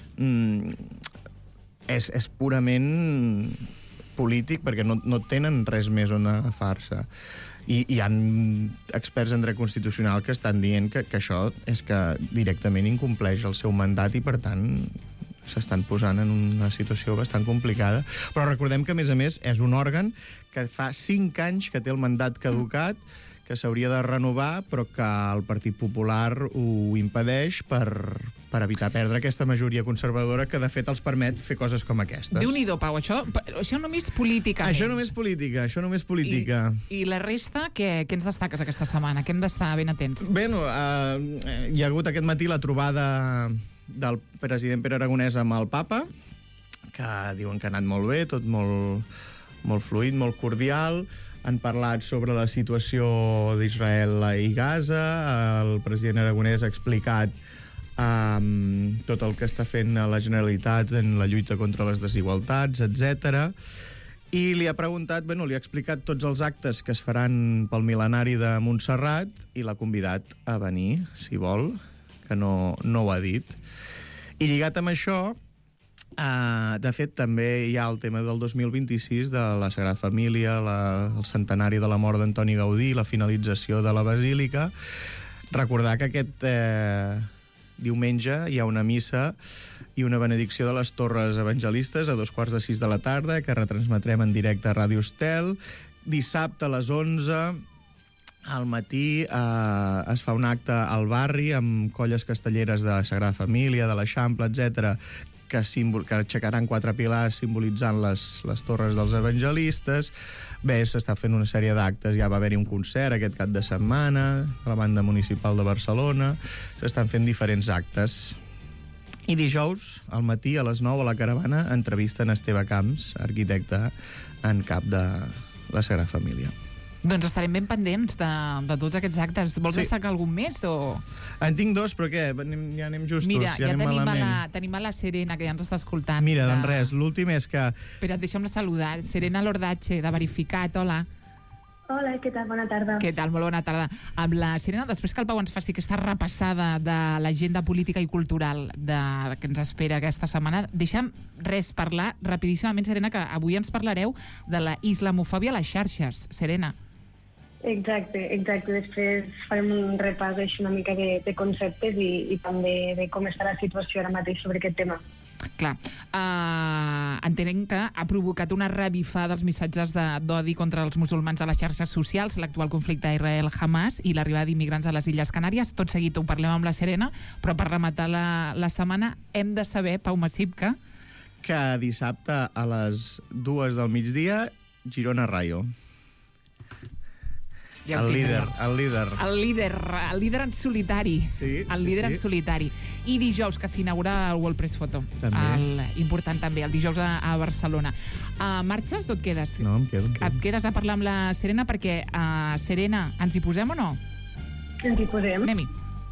és purament polític, perquè no tenen res més on agafar-se. I hi ha experts en dret constitucional que estan dient que això és que directament incompleix el seu mandat i, per tant, s'estan posant en una situació bastant complicada. Però recordem que, a més, és un òrgan que fa 5 anys que té el mandat caducat, que s'hauria de renovar, però que el Partit Popular ho impedeix per evitar perdre aquesta majoria conservadora que, de fet, els permet fer coses com aquestes. Déu-n'hi-do, Pau, això només políticament. Això només política. I la resta, què ens destaques aquesta setmana? Què hem d'estar ben atents? Bé, hi ha hagut aquest matí la trobada del president Pere Aragonès amb el papa, que diuen que ha anat molt bé, tot molt fluid, molt cordial. Han parlat sobre la situació d'Israel i Gaza. El president Aragonès ha explicat tot el que està fent la Generalitat en la lluita contra les desigualtats, etc. I li ha preguntat, li ha explicat tots els actes que es faran pel mil·lenari de Montserrat i l'ha convidat a venir, si vol, que no ho ha dit. I lligat amb això, de fet, també hi ha el tema del 2026 de la Sagrada Família, el centenari de la mort d'Antoni Gaudí, la finalització de la Basílica. Recordar que diumenge hi ha una missa i una benedicció de les Torres Evangelistes a 2:45 de la tarda, que retransmetrem en directe a Ràdio Estel. Dissabte a les 11 al matí es fa un acte al barri amb colles castelleres de Sagrada Família, de l'Eixample, etc., que aixecaran 4 pilars simbolitzant les torres dels evangelistes. Bé, s'està fent una sèrie d'actes. Ja va haver-hi un concert aquest cap de setmana de la Banda Municipal de Barcelona. S'estan fent diferents actes. I dijous, al matí, a les 9, a la Caravana, entrevisten Esteve Camps, arquitecte en cap de la Sagrada Família. Doncs estarem ben pendents de tots aquests actes. Vols destacar algun més? O... En tinc 2, però què? Ja anem justos, Mira, ja anem malament. tenim a la Serena, que ja ens està escoltant. Mira, doncs res, l'últim és que... Espera, deixa'm saludar. Serena Lordache, de Verificat, hola. Hola, què tal? Bona tarda. Què tal? Molt bona tarda. Amb la Serena, després que el Pau ens faci aquesta repassada de l'agenda política i cultural que ens espera aquesta setmana, deixa'm parlar rapidíssimament, Serena, que avui ens parlareu de la islamofòbia a les xarxes. Serena. Exacte. Després farem un repàs una mica de conceptes i també de com està la situació ara mateix sobre aquest tema. Clar, entenem que ha provocat una revifada dels missatges d'odi contra els musulmans a les xarxes socials, l'actual conflicte Israel-Hamas i l'arribada d'immigrants a les Illes Canàries. Tot seguit ho parlem amb la Serena, però per rematar la setmana hem de saber, Pau Massip, que dissabte a les 2 del migdia, Girona Rayo. Ja el líder en solitari. Sí, el líder en solitari. I dijous, que s'inaugura el World Press Photo. Important també, el dijous a Barcelona. Marxes o et quedes? No, em quedo. Et quedes a parlar amb la Serena perquè, Serena, ens hi posem o no? Ens hi posem. Anem-hi.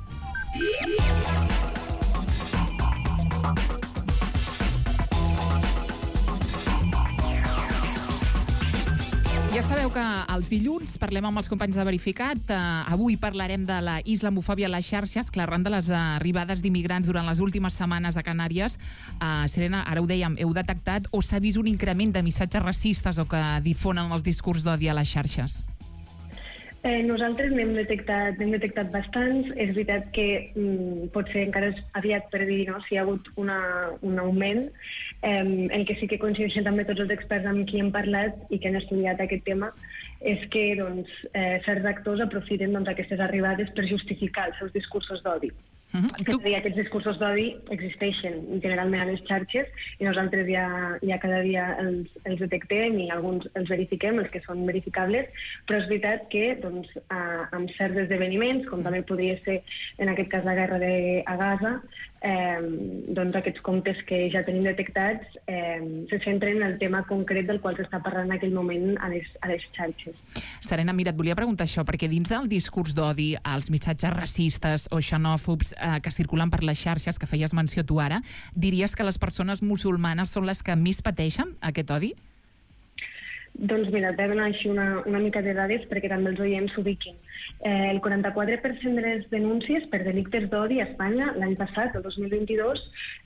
Ja sabeu que els dilluns parlem amb els companys de Verificat. Avui parlarem de la islamofòbia a les xarxes, que arran de les arribades d'immigrants durant les últimes setmanes a Canàries. Serena, ara ho dèiem, heu detectat o s'ha vist un increment de missatges racistes o que difonen els discurs d'odi a les xarxes? Nosaltres n'hem detectat bastants. És veritat que potser encara és aviat per dir si hi ha hagut un augment. El que sí que coincideixen també tots els experts amb qui hem parlat i que han estudiat aquest tema és que certs actors aprofiten aquestes arribades per justificar els seus discursos d'odi. És a dir, aquests discursos d'odi existeixen generalment a les xarxes i nosaltres ja cada dia els detectem i alguns els verifiquem, els que són verificables, però és veritat que amb certs esdeveniments, com també podria ser en aquest cas la guerra a Gaza, aquests comptes que ja tenim detectats se centren en el tema concret del qual s'està parlant en aquell moment a les xarxes. Serena, mira, et volia preguntar això, perquè dins del discurs d'odi, els missatges racistes o xenòfobs que circulen per les xarxes, que feies menció tu ara, diries que les persones musulmanes són les que més pateixen aquest odi? Doncs mira, et vaig donar així una mica de dades perquè també els oients s'ubiquin. El 44% de les denúncies per delictes d'odi a Espanya l'any passat, el 2022,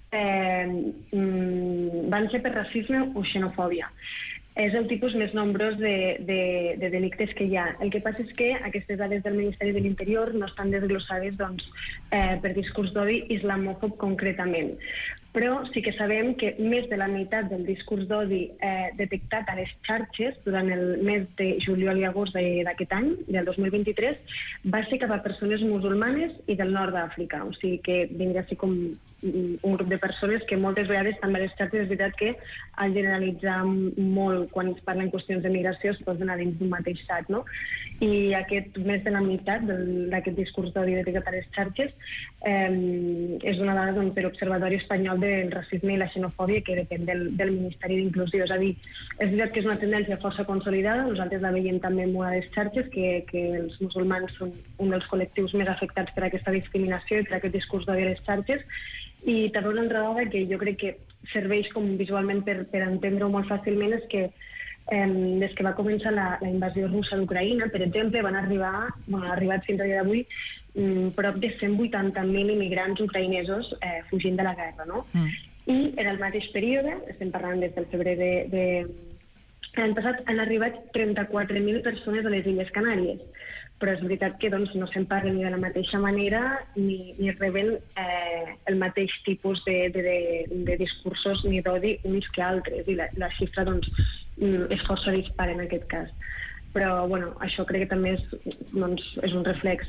van ser per racisme o xenofòbia. És el tipus més nombrós de delictes que hi ha. El que passa és que aquestes dades del Ministeri de l'Interior no estan desglossades per discurs d'odi islamòfob concretament. Però sí que sabem que més de la meitat del discurs d'odi detectat a les xarxes durant el mes de juliol i agost d'aquest any, del 2023, va ser cap a persones musulmanes i del nord d'Àfrica. O sigui que vindria a ser com un grup de persones que moltes vegades també a les xarxes és veritat que al generalitzar molt quan es parla en qüestions de migració es posa dins d'un mateix sac, no? I més de la meitat d'aquest discurs d'odi detectat a les xarxes és una dada per l'Observatori Espanyol del Racisme i la Xenofòbia que depèn del Ministeri d'Inclusió. És a dir, és veritat que és una tendència força consolidada, nosaltres la veiem també molt a les xarxes, que els musulmans són un dels col·lectius més afectats per aquesta discriminació i per aquest discurs d'odi a les xarxes. I també una altra dada que jo crec que serveix com visualment per entendre-ho molt fàcilment és que des que va començar la invasió russa d'Ucraïna, per exemple, han arribat fins a dia d'avui prop de 180.000 immigrants ucraïnesos fugint de la guerra, no? I en el mateix període, estem parlant des del febrer de l'any passat, han arribat 34.000 persones a les Illes Canàries. però és veritat que doncs, no se'n parla ni de la mateixa manera ni reben el mateix tipus de discursos ni d'odi uns que altres, i la xifra doncs, és força dispar en aquest cas. Però bueno, això crec que també és un reflex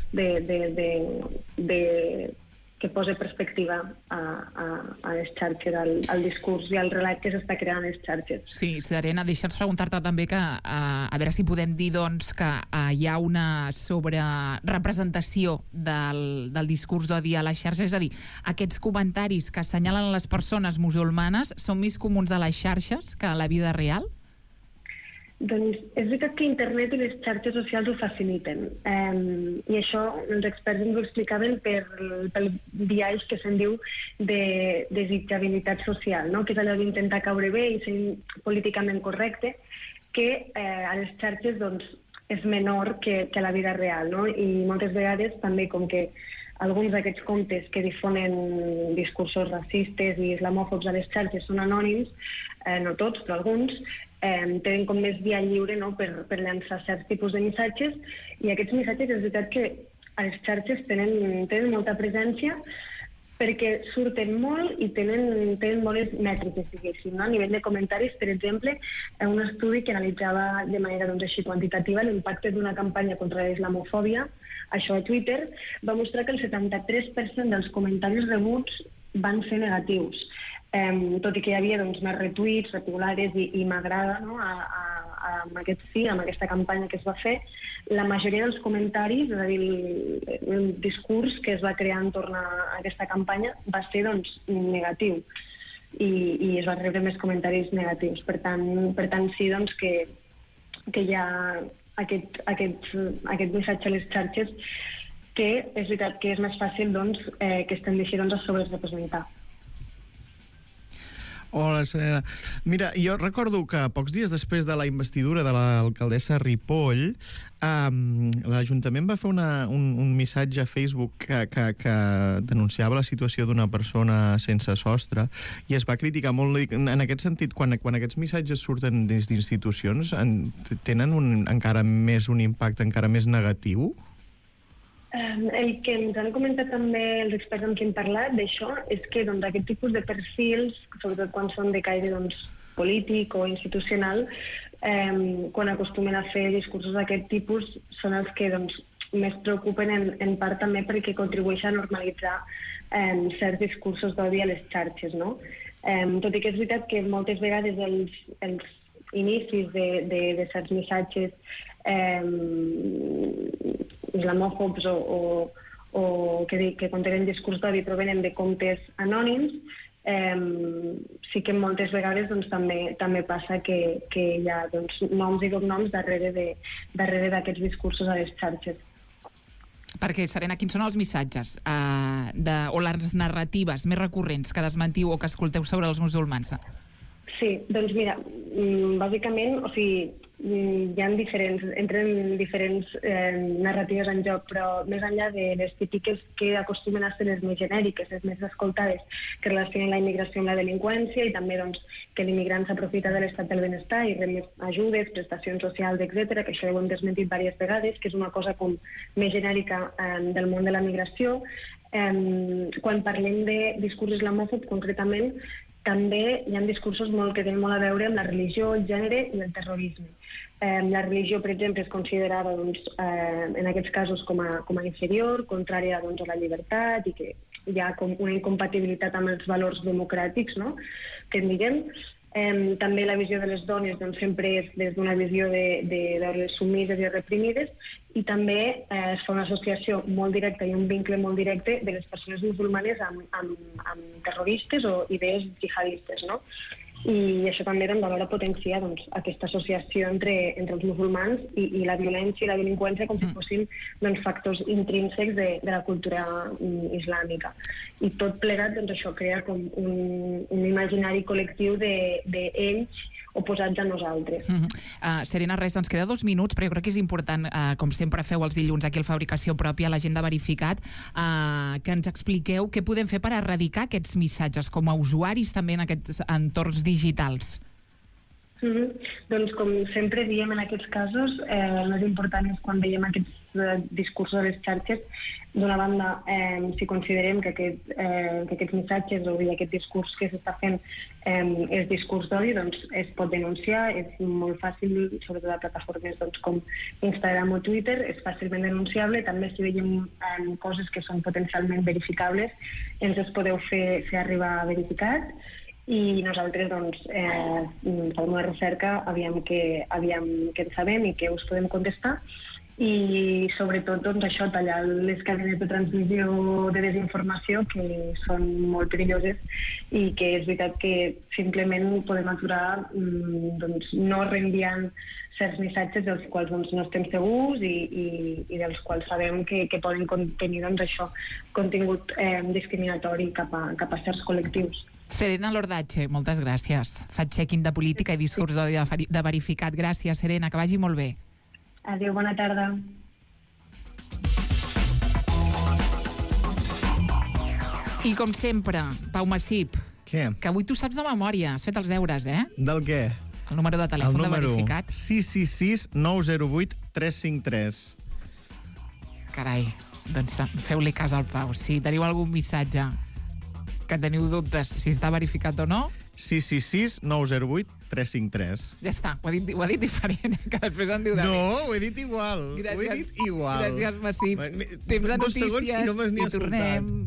que posa perspectiva a les xarxes, al discurs i al relat que s'està creant a les xarxes. Sí, Serena, deixa'ns preguntar-te també que, a veure si podem dir doncs, que hi ha una sobrerepresentació del discurs d'odi a les xarxes, és a dir, aquests comentaris que assenyalen les persones musulmanes són més comuns a les xarxes que a la vida real? Doncs és veritat que internet i les xarxes socials ho faciliten. I això els experts ens ho explicaven pel biaix que se'n diu de desitjabilitat social, no? Que és allò d'intentar caure bé i ser políticament correcte, que a les xarxes doncs, és menor que a la vida real, no? I moltes vegades també com que alguns d'aquests comptes que difonen discursos racistes i islamòfobs a les xarxes són anònims, no tots, però alguns, tenen com més via lliure, no? per llançar certs tipus de missatges, i aquests missatges és veritat que a les xarxes tenen molta presència perquè surten molt i tenen moltes mètriques, diguéssim, no? A nivell de comentaris, per exemple, un estudi que analitzava de manera així quantitativa l'impacte d'una campanya contra la islamofòbia, això a Twitter, va mostrar que el 73% dels comentaris rebuts van ser negatius. Tot i que hi havia més retuits, repulades i m'agrada, no? amb aquesta campanya que es va fer, la majoria dels comentaris, és a dir, el discurs que es va crear entorn a aquesta campanya va ser negatiu i es van rebre més comentaris negatius. Per tant sí que hi ha aquest missatge a les xarxes que és veritat que és més fàcil que es tendeixi a sobrerepresentar. Hola, Serena. Mira, jo recordo que pocs dies després de la investidura de l'alcaldessa Ripoll, l'Ajuntament va fer un missatge a Facebook que denunciava la situació d'una persona sense sostre i es va criticar molt. En aquest sentit, quan aquests missatges surten des d'institucions, tenen encara més un impacte encara més negatiu? El que ens han comentat també els experts amb qui hem parlat d'això és que aquest tipus de perfils, sobretot quan són de caire polític o institucional, quan acostumen a fer discursos d'aquest tipus, són els que més preocupen en part també perquè contribueixen a normalitzar certs discursos d'odi a les xarxes, no? Tot i que és veritat que moltes vegades els inicis de certs missatges islamòfobs o que contenen discurs d'odi provenen de comptes anònims, sí que moltes vegades també passa que hi ha noms i cognoms darrere d'aquests discursos a les xarxes. Perquè, Serena, quins són els missatges o les narratives més recurrents que desmentiu o que escolteu sobre els musulmans? Sí, doncs mira, bàsicament, o sigui, entren diferents narratives en joc, però més enllà de les típiques que acostumen a ser les més genèriques, les més escoltades, que relacionen la immigració amb la delinqüència i també que l'immigrant s'aprofita de l'estat del benestar i rep més ajudes, prestacions socials, etc., que això ho hem desmentit diverses vegades, que és una cosa com més genèrica del món de la migració. Quan parlem de discurs islamòfob, concretament, també hi ha discursos que tenen molt a veure amb la religió, el gènere i el terrorisme. La religió, per exemple, és considerada en aquests casos com a inferior, contrària a la llibertat i que hi ha com una incompatibilitat amb els valors democràtics, no? Que en diguem. També la visió de les dones sempre és des d'una visió de veure sumises i reprimides, i també es fa una associació molt directa i un vincle molt directe de les persones musulmanes amb terroristes o idees jihadistes, no? I això també alhora potencia aquesta associació entre els musulmans i la violència i la delinqüència com si fossin factors intrínsecs de la cultura islàmica. I tot plegat això crea com un imaginari col·lectiu d'ells oposats a nosaltres. Serena, res, ens queda 2 minuts, però jo crec que és important, com sempre feu els dilluns aquí al Fabricació Pròpia, a l'Agenda Verificat, que ens expliqueu què podem fer per erradicar aquests missatges com a usuaris també en aquests entorns digitals. Doncs com sempre diem en aquests casos, el més important és quan veiem aquests discursos a les xarxes, d'una banda, si considerem que aquests missatges o aquest discurs que s'està fent és discurs d'odi, doncs es pot denunciar, és molt fàcil, sobretot a plataformes com Instagram o Twitter, és fàcilment denunciable. També si veiem coses que són potencialment verificables, ens les podeu fer arribar verificat. I nosaltres fem una recerca, aviam què en sabem i què us podem contestar, i sobretot això, tallar les cadenes de transmissió de desinformació, que són molt perilloses i que és veritat que simplement podem aturar no reenviant certs missatges dels quals no estem segurs i dels quals sabem que poden contenir contingut discriminatori cap a certs col·lectius. Serena Lordatge, moltes gràcies. Fact-checking de política i discurs d'odi de verificat. Gràcies, Serena, que vagi molt bé. Adéu, bona tarda. I com sempre, Pau Massip, què? Que avui tu saps de memòria, has fet els deures, eh? Del què? El número de telèfon de verificat. 666 908 353. Carai, doncs feu-li cas al Pau. Si teniu algun missatge que teniu dubtes si està verificat o no... 666 908 353. Ja està, ho ha dit diferent, que després em diu de mi. No, ho he dit igual. Gràcies, ho he dit igual. Gràcies, Massip. Temps de notícies i tornem.